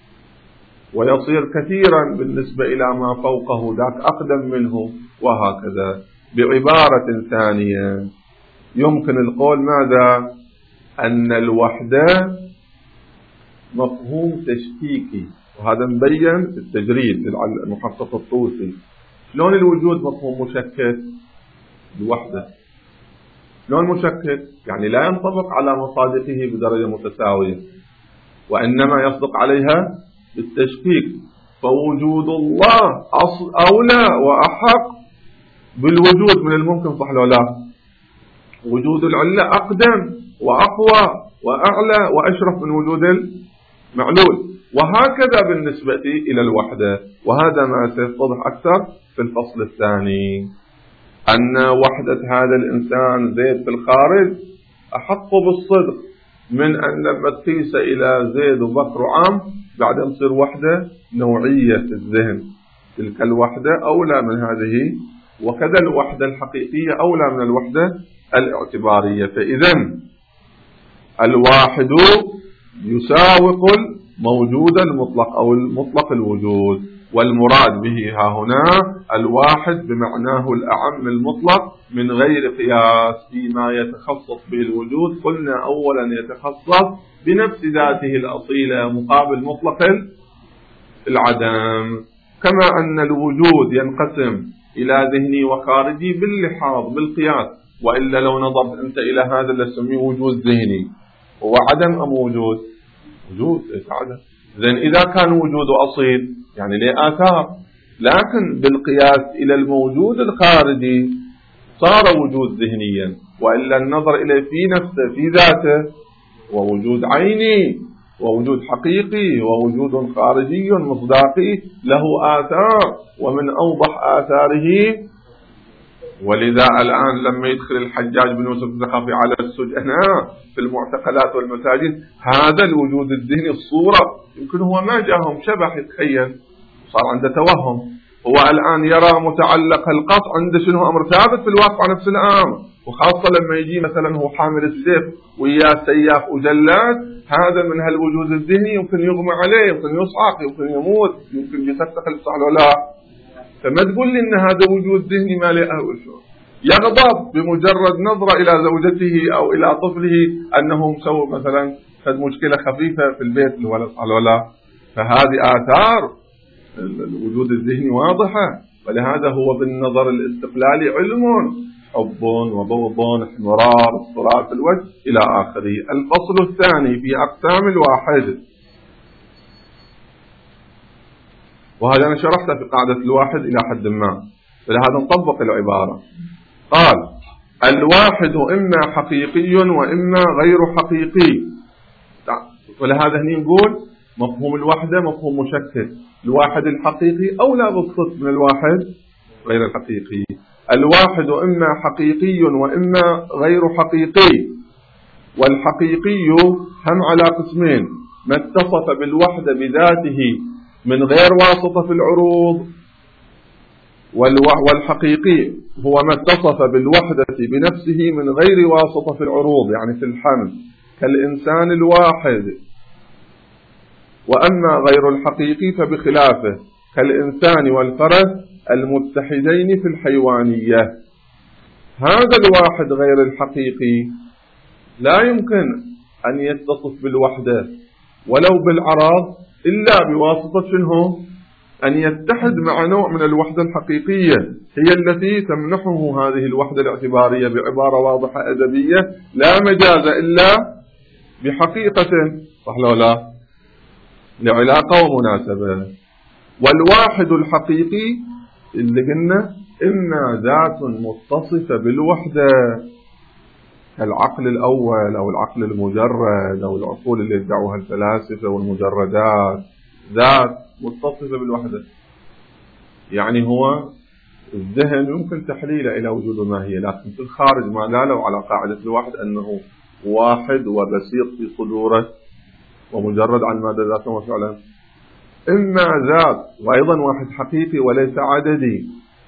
A: ويصير كثيرا بالنسبة إلى ما فوقه، ذاك أقدم منه، وهكذا. بعبارة ثانية يمكن القول ماذا؟ أن الوحدة مفهوم تشكيكي، وهذا مبين في التجريد للمحقق الطوسي. شلون الوجود مفهوم مشكك؟ الوحدة شلون مشكك؟ يعني لا ينطبق على مصادقه بدرجة متساوية، وإنما يصدق عليها بالتشكيك. فوجود الله أولى وأحق بالوجود من الممكن، صح ولا لا؟ وجود العلة أقدم وأقوى وأعلى وأشرف من وجود المعلول، وهكذا بالنسبة إلى الوحدة. وهذا ما سيتضح أكثر في الفصل الثاني، أن وحدة هذا الإنسان زيد في الخارج أحق بالصدق من أن لما تقيس إلى زيد وبكر وعام بعدين تصير وحدة نوعية في الذهن، تلك الوحدة أولى من هذه، وكذا الوحدة الحقيقية أولى من الوحدة الاعتبارية. فإذن الواحد يساوق الموجود المطلق أو المطلق الوجود، والمراد به ها هنا الواحد بمعناه الأعم المطلق من غير قياس فيما يتخصص به الوجود. قلنا أولا يتخصص بنفس ذاته الأصيلة مقابل مطلق العدم، كما أن الوجود ينقسم إلى ذهني وخارجي باللحاظ بالقياس، وإلا لو نظرت أنت إلى هذا اللي نسميه وجود ذهني هو عدم أم وجود؟ وجود، ليس عدم. إذن إذا كان وجود أصيل يعني ليه آثار، لكن بالقياس إلى الموجود الخارجي صار وجود ذهنيا، وإلا النظر إليه في نفسه في ذاته ووجود عيني ووجود حقيقي ووجود خارجي مصداقي له آثار، ومن أوضح آثاره. ولذا الآن لما يدخل الحجاج بن يوسف الثقفي على السجناء في المعتقلات والمساجد، هذا الوجود الذهني الصورة يمكن هو ما جاهم شبح يتخيل، صار عنده توهم، هو الآن يرى متعلق القطع عنده شنو أمر ثابت في الواقع نفس الأمر، وخاصة لما يجي مثلا هو حامل السيف وياه سياف وجلاد، هذا من هالوجود الذهني يمكن يغمى عليه، يمكن يصعق، يمكن يموت، يمكن يفتق الصح ولا لا. فما تقول لي ان هذا وجود ذهني ما له أول شيء. يغضب بمجرد نظرة الى زوجته او الى طفله انهم سووا مثلا قد مشكلة خفيفة في البيت الولد ولا، فهذه آثار الوجود الذهني واضحة. ولهذا هو بالنظر الاستقلالي علم، حب وبغض، احمرار، اضطراب في الوجه إلى آخره. الفصل الثاني في أقسام الواحد، وهذا أنا شرحته في قاعدة الواحد إلى حد ما، فلهذا نطبق العبارة. قال الواحد إما حقيقي وإما غير حقيقي، ولهذا هني نقول مفهوم الوحدة مفهوم مشكل، الواحد الحقيقي أولى بالصدق من الواحد غير الحقيقي. الواحد إما حقيقي وإما غير حقيقي، والحقيقي هم على قسمين: ما اتصف بالوحدة بذاته من غير واسطة في العروض، والحقيقي هو ما اتصف بالوحدة بنفسه من غير واسطة في العروض، يعني في الحمل كالإنسان الواحد. وأما غير الحقيقي فبخلافه كالإنسان والفرس المتحدين في الحيوانية. هذا الواحد غير الحقيقي لا يمكن أن يتصف بالوحدة ولو بالعرض إلا بواسطة شنو؟ أن يتحد مع نوع من الوحدة الحقيقية، هي التي تمنحه هذه الوحدة الاعتبارية بعبارة واضحة أدبية: لا مجاز إلا بحقيقة، صح لو لا؟ لعلاقة ومناسبة. والواحد الحقيقي اللي قلنا إما ذات متصفة بالوحدة كالعقل الأول أو العقل المجرد أو العقول اللي يدعوها الفلاسفة والمجردات، ذات متصفة بالوحدة، يعني هو الذهن يمكن تحليله إلى وجود ما هي، لكن في الخارج ما دالوا على قاعدة الواحد أنه واحد وبسيط في صدوره ومجرد عن مادة ذاته وفعلا. إما ذات وأيضا واحد حقيقي وليس عددي،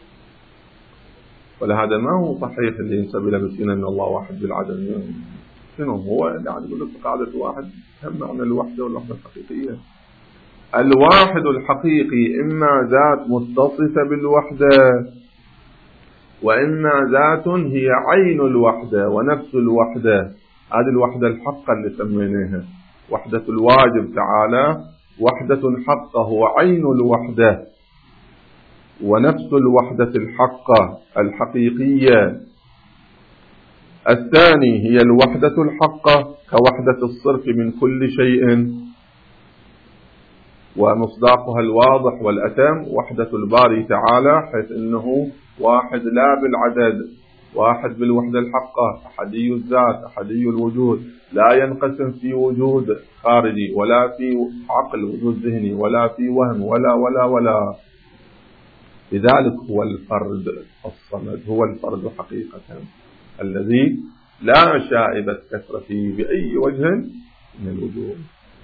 A: ولهذا ما هو صحيح اللي ينسب إلى مسكين أن الله واحد بالعدد. شنو هو يعني يقول لك قاعدة واحد هم معنى الوحدة والوحدة الحقيقية. الواحد الحقيقي إما ذات متصفة بالوحدة، وإما ذات هي عين الوحدة ونفس الوحدة. هذه الوحدة الحقة اللي سميناها وحدة الواجب تعالى، وحدة حقة هو عين الوحدة ونفس الوحدة الحقة الحقيقية. الثاني هي الوحدة الحقة كوحدة الصرف من كل شيء، ومصداقها الواضح والأتم وحدة الباري تعالى، حيث أنه واحد لا بالعدد، واحد بالوحدة الحقة، أحدي الذات، أحدي الوجود، لا ينقسم في وجود خارجي ولا في عقل وجود ذهني ولا في وهم ولا ولا ولا. لذلك هو الفرد الصمد، هو الفرد حقيقة الذي لا شائبة كثرة فيه بأي وجه من الوجود.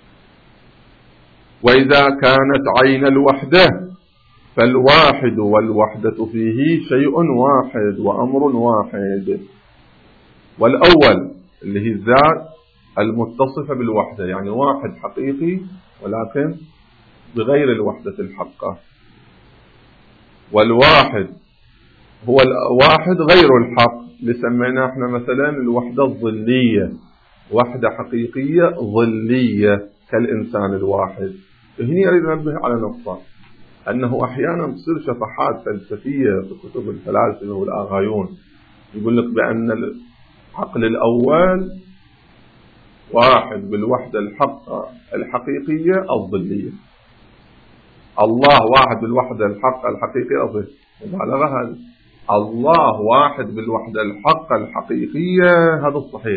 A: وإذا كانت عين الوحدة فالواحد والوحدة فيه شيء واحد وأمر واحد. والأول اللي هي الذات المتصفة بالوحدة، يعني واحد حقيقي ولكن بغير الوحدة الحقة. والواحد هو الواحد غير الحق، لسمينا احنا مثلا الوحدة الظلية، وحدة حقيقية ظلية كالإنسان الواحد. هنا أريد أنبه على نقطة، أنه أحيانا تصير شطحات فلسفية في كتب الفلاسفة والآغايون، يقول لك بأن العقل الأول واحد بالوحدة الحقة الحقيقية الظلية، الله واحد بالوحدة الحق الحقيقية أصلا مبالغة هذه. الله واحد بالوحدة الحق الحقيقية هذا الصحيح،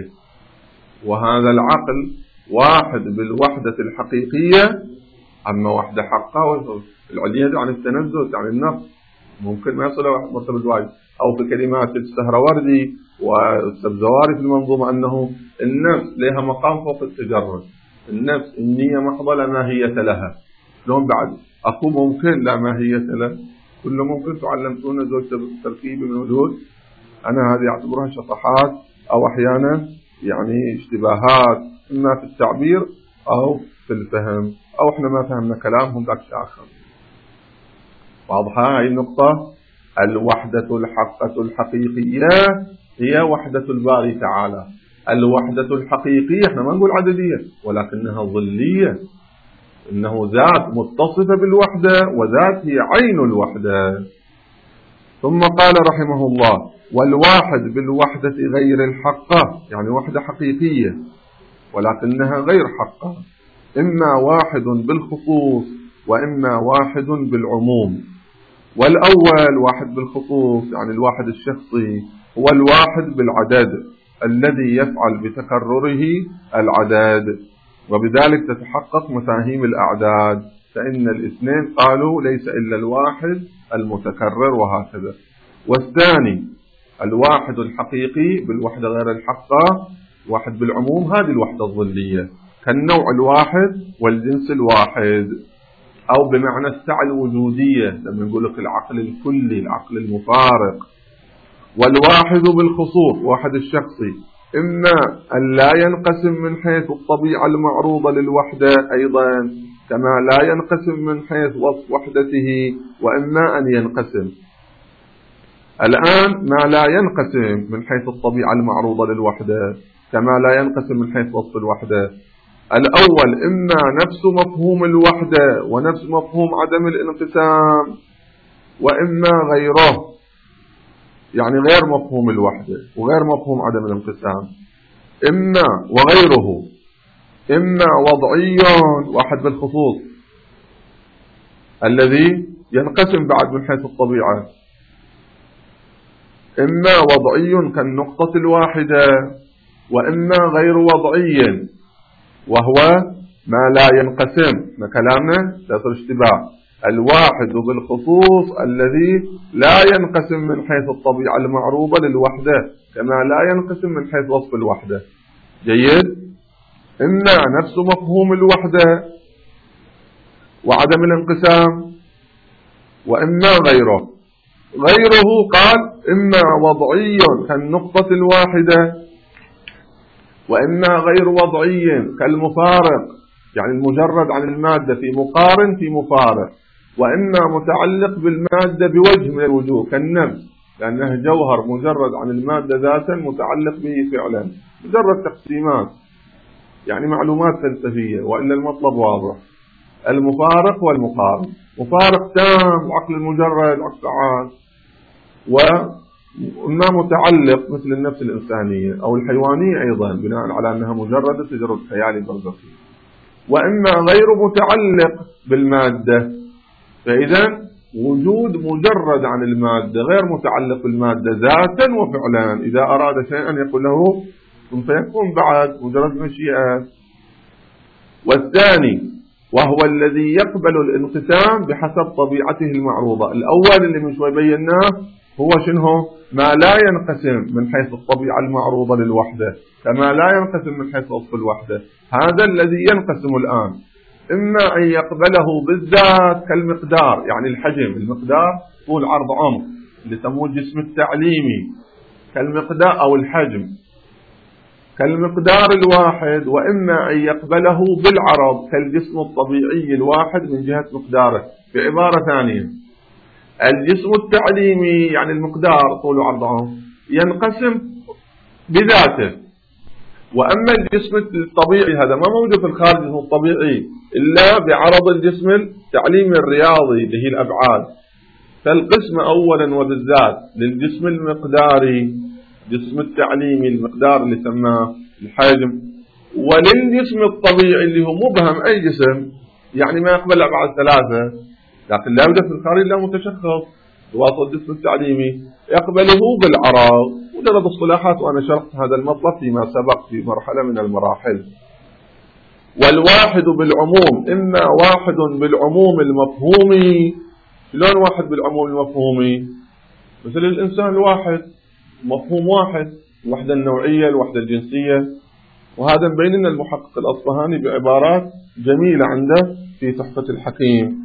A: وهذا العقل واحد بالوحدة الحقيقية. أما وحدة حقة العلية عن التنزل عن النفس ممكن ما يصل مرتبة الواحد. أو في كلمات السهروردي والسبزواري في المنظومة أنه النفس لها مقام فوق التجرد. النفس النية محضة لا ماهية لها. لون بعد أكو ممكن لا ماهية له، كل ممكن تعلمتون زوج تركيب من وجود. أنا هذه أعتبرها شطحات أو أحيانا يعني اشتباهات إما في التعبير أو في الفهم، أو إحنا ما فهمنا كلامهم ذاك شيء آخر. واضحة هاي النقطة. الوحدة الحقة الحقيقية هي وحدة الباري تعالى. الوحدة الحقيقية احنا ما نقول عددية ولكنها ظلية، إنه ذات متصفة بالوحدة وذات هي عين الوحدة. ثم قال رحمه الله: والواحد بالوحدة غير الحقة، يعني وحدة حقيقية ولكنها غير حقة، إما واحد بالخصوص وإما واحد بالعموم. والأول واحد بالخصوص يعني الواحد الشخصي، هو الواحد بالعدد الذي يفعل بتكرره العدد، وبذلك تتحقق مفاهيم الأعداد، فإن الاثنين قالوا ليس إلا الواحد المتكرر وهكذا. والثاني الواحد الحقيقي بالوحدة غير الحقة، واحد بالعموم، هذه الوحدة الظلية كالنوع الواحد والجنس الواحد، أو بمعنى السعة الوجودية لما نقول لك العقل الكلي العقل المفارق. والواحد بالخصوص واحد الشخصي، إما أن لا ينقسم من حيث الطبيعة المعروضة للوحدة أيضا كما لا ينقسم من حيث وصف وحدته، وإما أن ينقسم. الآن ما لا ينقسم من حيث الطبيعة المعروضة للوحدة كما لا ينقسم من حيث وصف الوحدة. الأول إما نفس مفهوم الوحدة ونفس مفهوم عدم الانقسام، وإما غيره يعني غير مفهوم الوحدة وغير مفهوم عدم الانقسام. إما وغيره إما وضعي واحد بالخصوص الذي ينقسم بعد من حيث الطبيعة، إما وضعي كالنقطة الواحدة، وإما غير وضعي وهو ما لا ينقسم. ما كلامنا لا يصير اشتباه. الواحد بالخصوص الذي لا ينقسم من حيث الطبيعة المعروضة للوحدة كما لا ينقسم من حيث وصف الوحدة. جيد. إما نفس مفهوم الوحدة وعدم الانقسام، وإما غيره. غيره قال إما وضعي كالنقطة الواحدة، وإما غير وضعي كالمفارق يعني المجرد عن المادة في مقارن في مفارق، وإما متعلق بالمادة بوجه من الوجوه كالنفس لأنه جوهر مجرد عن المادة ذاتا متعلق به فعلا، مجرد تقسيمات يعني معلومات فلسفية، وإلا المطلب واضح. المفارق والمقارن، مفارق تام عقل المجرد عقل عام، وما متعلق مثل النفس الإنسانية أو الحيوانية أيضا بناء على أنها مجرد تجرد خيالي برزخي، وإما غير متعلق بالمادة. فإذا وجود مجرد عن المادة غير متعلق بالمادة ذاتا وفعلا، إذا أراد شيئا يقول له ثم فيكون بعد مجرد مشيئة. والثاني وهو الذي يقبل الانقسام بحسب طبيعته المعروضة. الأول اللي من شوي بيناه هو شنو؟ ما لا ينقسم من حيث الطبيعة المعروضة للوحدة كما لا ينقسم من حيث وصف الوحدة. هذا الذي ينقسم الآن إما أن يقبله بالذات كالمقدار يعني الحجم، المقدار طول عرض عمق اللي يسموه الجسم التعليمي كالمقدار أو الحجم كالمقدار الواحد، وإما أن يقبله بالعرض كالجسم الطبيعي الواحد من جهة مقداره. بعبارة ثانية الجسم التعليمي يعني المقدار طول عرضه ينقسم بذاته، وأما الجسم الطبيعي هذا ما موجود في الخارج الجسم الطبيعي إلا بعرض الجسم التعليمي الرياضي اللي هي الأبعاد. فالقسم أولا وبالذات للجسم المقداري جسم التعليمي المقدار اللي سماه الحجم، وللجسم الطبيعي اللي هو مبهم أي جسم يعني ما يقبل أبعاد ثلاثة لكن لا يوجد في الخارج إلا متشخص بواسطة الجسم التعليمي يقبله بالعرض. وجدت اصطلاحات وأنا شرحت هذا المطلب فيما سبق في مرحلة من المراحل. والواحد بالعموم إما واحد بالعموم المفهومي. شلون واحد بالعموم المفهومي؟ مثل الإنسان الواحد، مفهوم واحد، الوحدة النوعية، الوحدة الجنسية. وهذا مبين لنا المحقق الأصفهاني بعبارات جميلة عنده في تحفة الحكيم.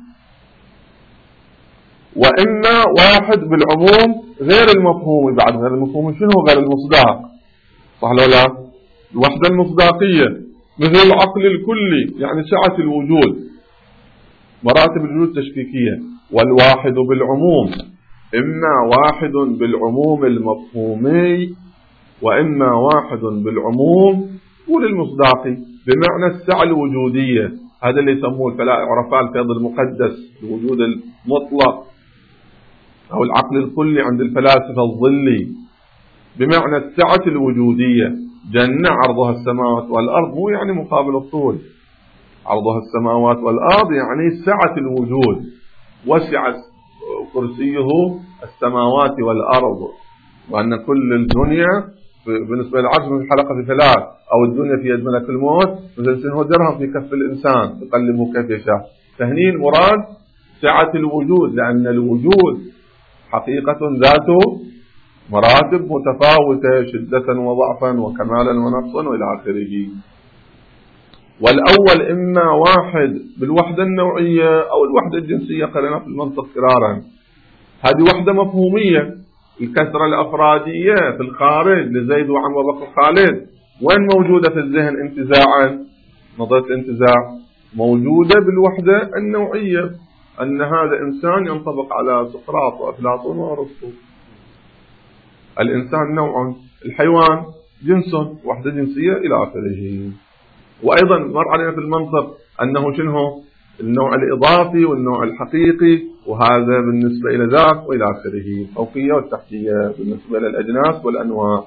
A: وإما واحد بالعموم غير المفهوم. بعد غير المفهوم شنو؟ غير المصداق، صح ولا لا؟ الوحدة المصداقية مثل العقل الكلي، يعني سعة الوجود، مراتب الوجود التشكيكية. والواحد بالعموم إما واحد بالعموم المفهومي وإما واحد بالعموم قول المصداقي، بمعنى السعة الوجودية. هذا اللي يسموه عرفاء الفيض المقدس، الوجود المطلق أو العقل الكلي عند الفلاسفة الظلي، بمعنى السعة الوجودية. جنة عرضها السماوات والأرض، مو يعني مقابل الطول، عرضها السماوات والأرض يعني سعة الوجود. وسع كرسيه السماوات والأرض، وأن كل الدنيا بالنسبة للعرش من الحلقة في ثلاث، أو الدنيا في يد ملك الموت مثل سنه درهم في كف الإنسان يقلبه كيف يشاء. فهني المراد سعة الوجود، لأن الوجود حقيقة ذاته مراتب متفاوتة، شدة وضعفا وكمالا ونقصا وإلى آخره. والأول إما واحد بالوحدة النوعية أو الوحدة الجنسية، قرينا في المنطق كرارا. هذه وحدة مفهومية، الكثرة الأفرادية في الخارج لزيد وعم وبكر خالد، وين موجودة في الذهن انتزاعا؟ نظرة الانتزاع موجودة بالوحدة النوعية، أن هذا إنسان ينطبق على سقراط وأفلاطون وأرسطو. الإنسان نوع، الحيوان جنس، وحدة جنسية إلى آخره. وأيضا مر علينا في المنطق أنه شنو النوع الإضافي والنوع الحقيقي، وهذا بالنسبة إلى ذاك وإلى آخره، الفوقية والتحتية بالنسبة للأجناس والأنواع.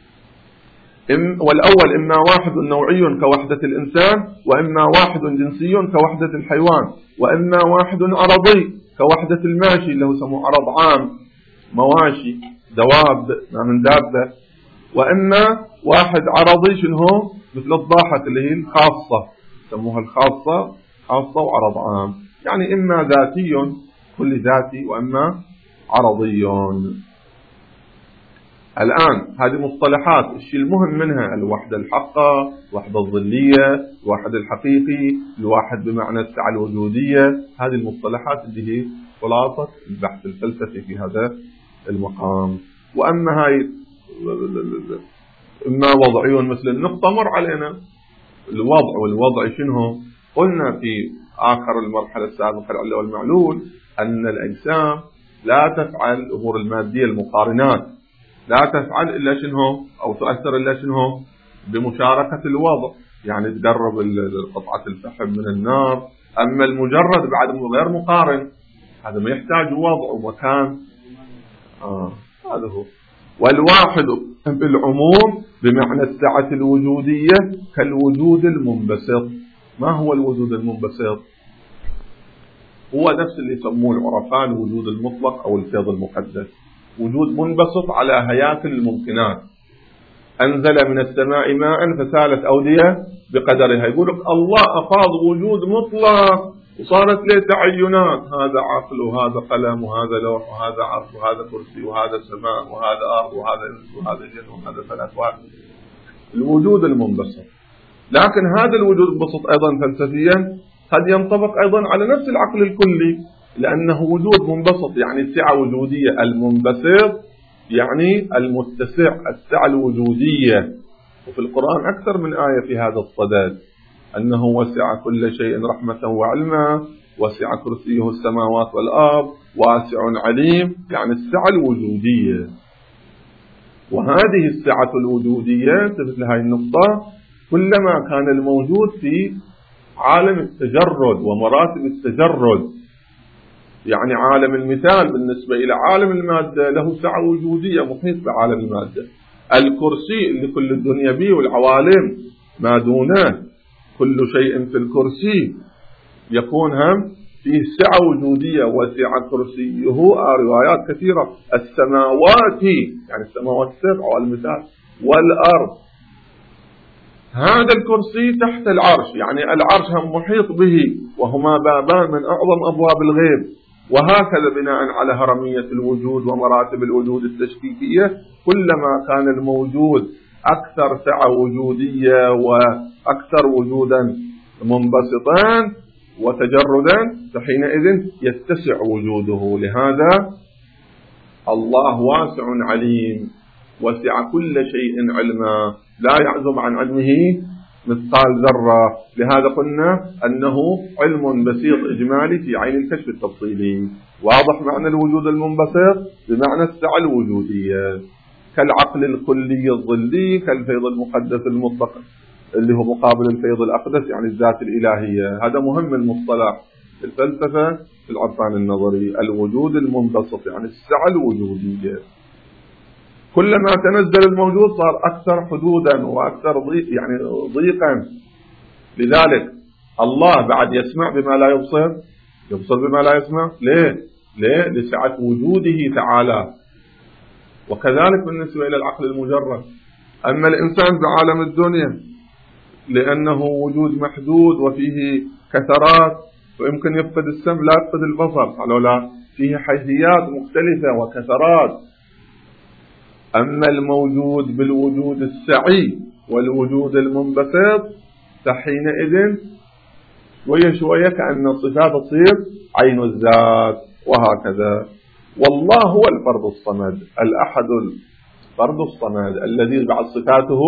A: والأول إما واحد نوعي كوحدة الإنسان، وإما واحد جنسي كوحدة الحيوان، وإما واحد عرضي كوحدة الماشي اللي هو يسموه عرض عام، مواشي دواب من دابة. وإما واحد عرضي شنو مثل الضاحك اللي هي الخاصة، يسموها الخاصة، خاصة وعرض عام، يعني إما ذاتي كل ذاتي وإما عرضي. الآن هذه مصطلحات، الشيء المهم منها الوحدة الحقة، الوحدة الظلية، الواحد الحقيقي، الواحد بمعنى السعة الوجودية. هذه المصطلحات اللي هي خلاصة البحث الفلسفي في هذا المقام. وأما هاي إما وضعي مثل النقطة مر علينا الوضع، والوضع شنو قلنا في آخر المرحلة السابقة العلة والمعلول أن الأجسام لا تفعل الأمور المادية المقارنات، لا تفعل إلا شنو أو تؤثر إلا شنو بمشاركة الوضع، يعني تقرب قطعة الفحم من النار. أما المجرد بعد غير مقارن هذا ما يحتاج وضع ومكان. آه هذا هو. والواحد بالعموم بمعنى السعة الوجودية كالوجود المنبسط. ما هو الوجود المنبسط؟ هو نفس اللي يسموه العرفاء الوجود المطلق أو الفيض المقدس، وجود منبسط على هياكل الممكنات. أنزل من السماء ماء فسالت أودية بقدرها. يقول لك الله أفاض وجود مطلق وصارت له تعينات، هذا عقل وهذا قلم وهذا لوح وهذا عرش وهذا كرسي وهذا سماء وهذا أرض وهذا إنس وهذا جن وهذا فلك. الوجود المنبسط. لكن هذا الوجود المنبسط أيضا فلسفيا قد ينطبق أيضا على نفس العقل الكلي، لأنه وجود منبسط يعني سعة وجودية. المنبسط يعني المتسع، السعة الوجودية. وفي القرآن أكثر من آية في هذا الصدد، أنه وسع كل شيء رحمة وعلما، وسع كرسيه السماوات والأرض، واسع عليم، يعني السعة الوجودية. وهذه السعة الوجودية مثل هذه النقطة كلما كان الموجود في عالم التجرد ومراتب التجرد، يعني عالم المثال بالنسبة إلى عالم المادة له سعة وجودية محيط بعالم المادة. الكرسي اللي كل الدنيا به والعوالم ما دونه، كل شيء في الكرسي يكون هم فيه سعة وجودية وسع كرسيه روايات كثيرة السماوات، يعني السماوات السبع والمثال، والأرض. هذا الكرسي تحت العرش، يعني العرش هم محيط به، وهما بابان من أعظم أبواب الغيب. وهكذا بناء على هرمية الوجود ومراتب الوجود التشكيكية، كلما كان الموجود أكثر سعة وجودية وأكثر وجودا منبسطا وتجردا، فحينئذ يتسع وجوده. لهذا الله واسع عليم، وسع كل شيء علما، لا يعزب عن علمه مثقال ذرة. لهذا قلنا أنه علم بسيط إجمالي في عين الكشف التفصيلي. واضح معنى الوجود المنبسط بمعنى السعة الوجودية، كالعقل الكلي الظلي، كالفيض المقدس المطلق اللي هو مقابل الفيض الأقدس، يعني الذات الإلهية. هذا مهم المصطلح في الفلسفة في العرفان النظري، الوجود المنبسط يعني السعة الوجودية. كلما تنزل الموجود صار أكثر حدودا وأكثر ضيق، يعني ضيقا. لذلك الله بعد يسمع بما لا يبصر، يبصر بما لا يسمع. ليه؟ ليه؟ لسعة وجوده تعالى. وكذلك بالنسبة إلى العقل المجرد. أما الإنسان بعالم الدنيا لأنه وجود محدود وفيه كثرات، ويمكن يفقد السمع لا يفقد البصر، قالوا لا، فيه حيثيات مختلفة وكثرات. أما الموجود بالوجود السعي والوجود المنبسط، فحينئذ شوية شوية كأن الصفات تصير عين الذات، وهكذا. والله هو الفرد الصمد، الأحد الفرد الصمد الذي بعد صفاته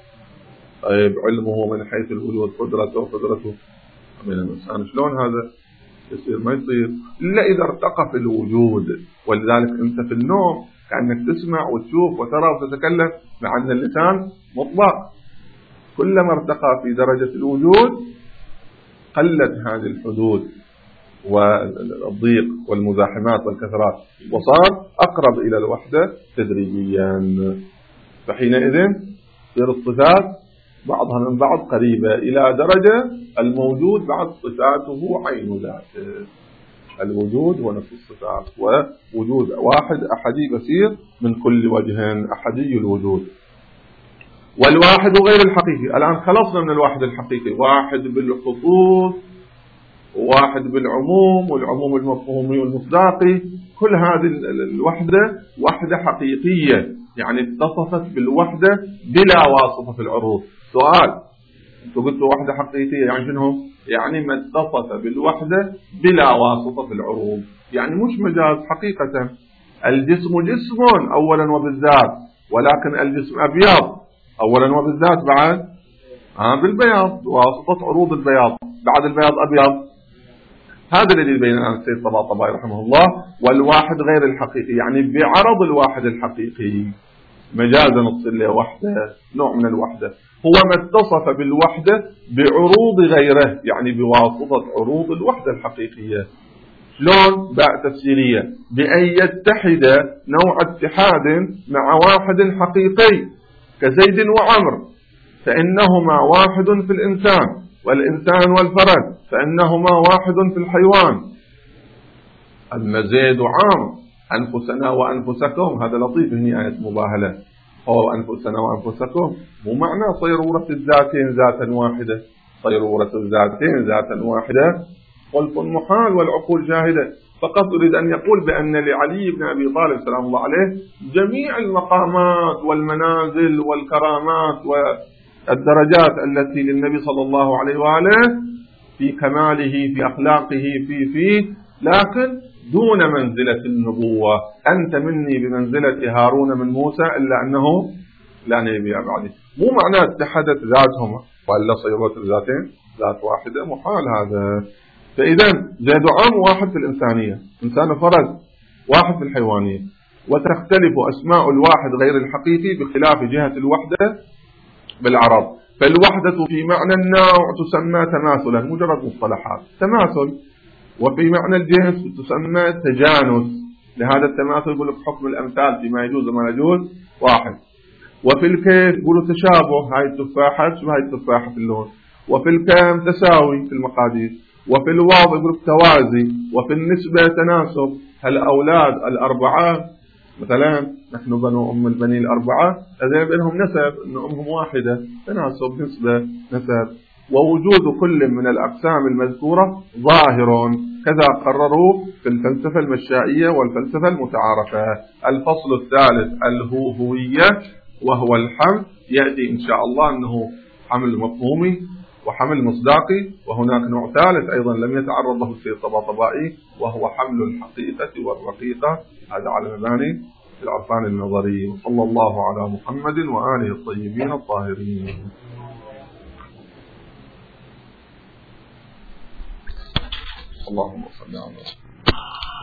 A: طيب علمه من حيث الوجود، قدرته قدرته من الإنسان. شلون هذا يصير؟ ما يصير إلا إذا ارتقى في الوجود. ولذلك أنت في النوم كأنك تسمع وتشوف وترى وتتكلم، مع أن اللسان مطلق. كلما ارتقى في درجة الوجود قلت هذه الحدود والضيق والمزاحمات والكثرات، وصار أقرب إلى الوحدة تدريجيا. فحينئذ تصير الصفات بعضها من بعض قريبة إلى درجة الموجود بعد صفاته عين ذاته. الوجود هو نفس الصفات، ووجود واحد أحدي بسيط من كل وجه، أحدي الوجود. والواحد غير الحقيقي، الآن خلصنا من الواحد الحقيقي، واحد بالخصوص وواحد بالعموم، والعموم المفهومي والمصداقي. كل هذه الوحدة وحدة حقيقية، يعني اتصفت بالوحدة بلا واسطة في العروض. سؤال، انتوا قلتوا وحدة حقيقية، يعني شنو؟ يعني ما اتصف بالوحدة بلا واسطة في العروض، يعني مش مجاز حقيقة. الجسم جسم أولا وبالذات، ولكن الجسم أبيض أولا وبالذات بعد آه بالبياض، واسطة عروض البياض، بعد البياض أبيض. هذا الذي يبين الآن السيد طباطبائي رحمه الله. والواحد غير الحقيقي يعني بعرض الواحد الحقيقي، مجازا نصل له وحدة، نوع من الوحدة. هو ما اتصف بالوحدة بعروض غيره، يعني بواسطة عروض الوحدة الحقيقية. شلون؟ باء تفسيرية، بأن يتحد نوع اتحاد مع واحد حقيقي كزيد وعمر، فإنهما واحد في الإنسان، والإنسان والفرد فإنهما واحد في الحيوان. أما زيد وعمر أنفسنا وأنفسكم، هذا لطيف، هنا آية مباهلة. هو أنفسنا وأنفسكم مو معنى صيرورة الذاتين ذاتا واحدة، صيرورة الذاتين ذاتا واحدة خلف محال والعقول شاهدة. فقط يريد أن يقول بأن لعلي بن أبي طالب سلام الله عليه جميع المقامات والمنازل والكرامات والدرجات التي للنبي صلى الله عليه وآله في كماله، في أخلاقه، في فيه، لكن دون منزلة النبوة. أنت مني بمنزلة هارون من موسى، إلا أنه لا نبي بعدي. مو معناه اتحدت ذاتهما وإلا صيرت الذاتين ذات واحدة، محال هذا. فإذا زيد وعم واحد في الإنسانية، إنسان فرد، واحد في الحيوانية. وتختلف أسماء الواحد غير الحقيقي بخلاف جهة الوحدة بالعرب. فالوحدة في معنى النوع تسمى تماثلا، مجرد مصطلحات، تماثل. وفي معنى الجنس تسمى تجانس، لهذا التماثل يقول لك حكم الأمثال فيما يجوز وما يجوز واحد. وفي الكيف يقولوا تشابه، هاي التفاحة شبه هاي التفاحة في اللون. وفي الكام تساوي في المقادير. وفي الواو يقول توازي، وفي النسبة تناسب. هالأولاد الأربعة مثلا نحن بنو أم البنين الأربعة، هذين بينهم نسب أن أمهم واحدة، تناسب نسبة نسب. ووجود كل من الأقسام المذكورة ظاهر، كذا قرروا في الفلسفة المشائية والفلسفة المتعارفة. الفصل الثالث الهوية وهو الحمل، يأتي إن شاء الله أنه حمل مفهومي وحمل مصداقي، وهناك نوع ثالث أيضا لم يتعرض له السيد الطباطبائي وهو حمل الحقيقة والرقيقة، هذا على مباني العرفان النظري. وصلى الله على محمد وآله الطيبين الطاهرين. اللهم صل على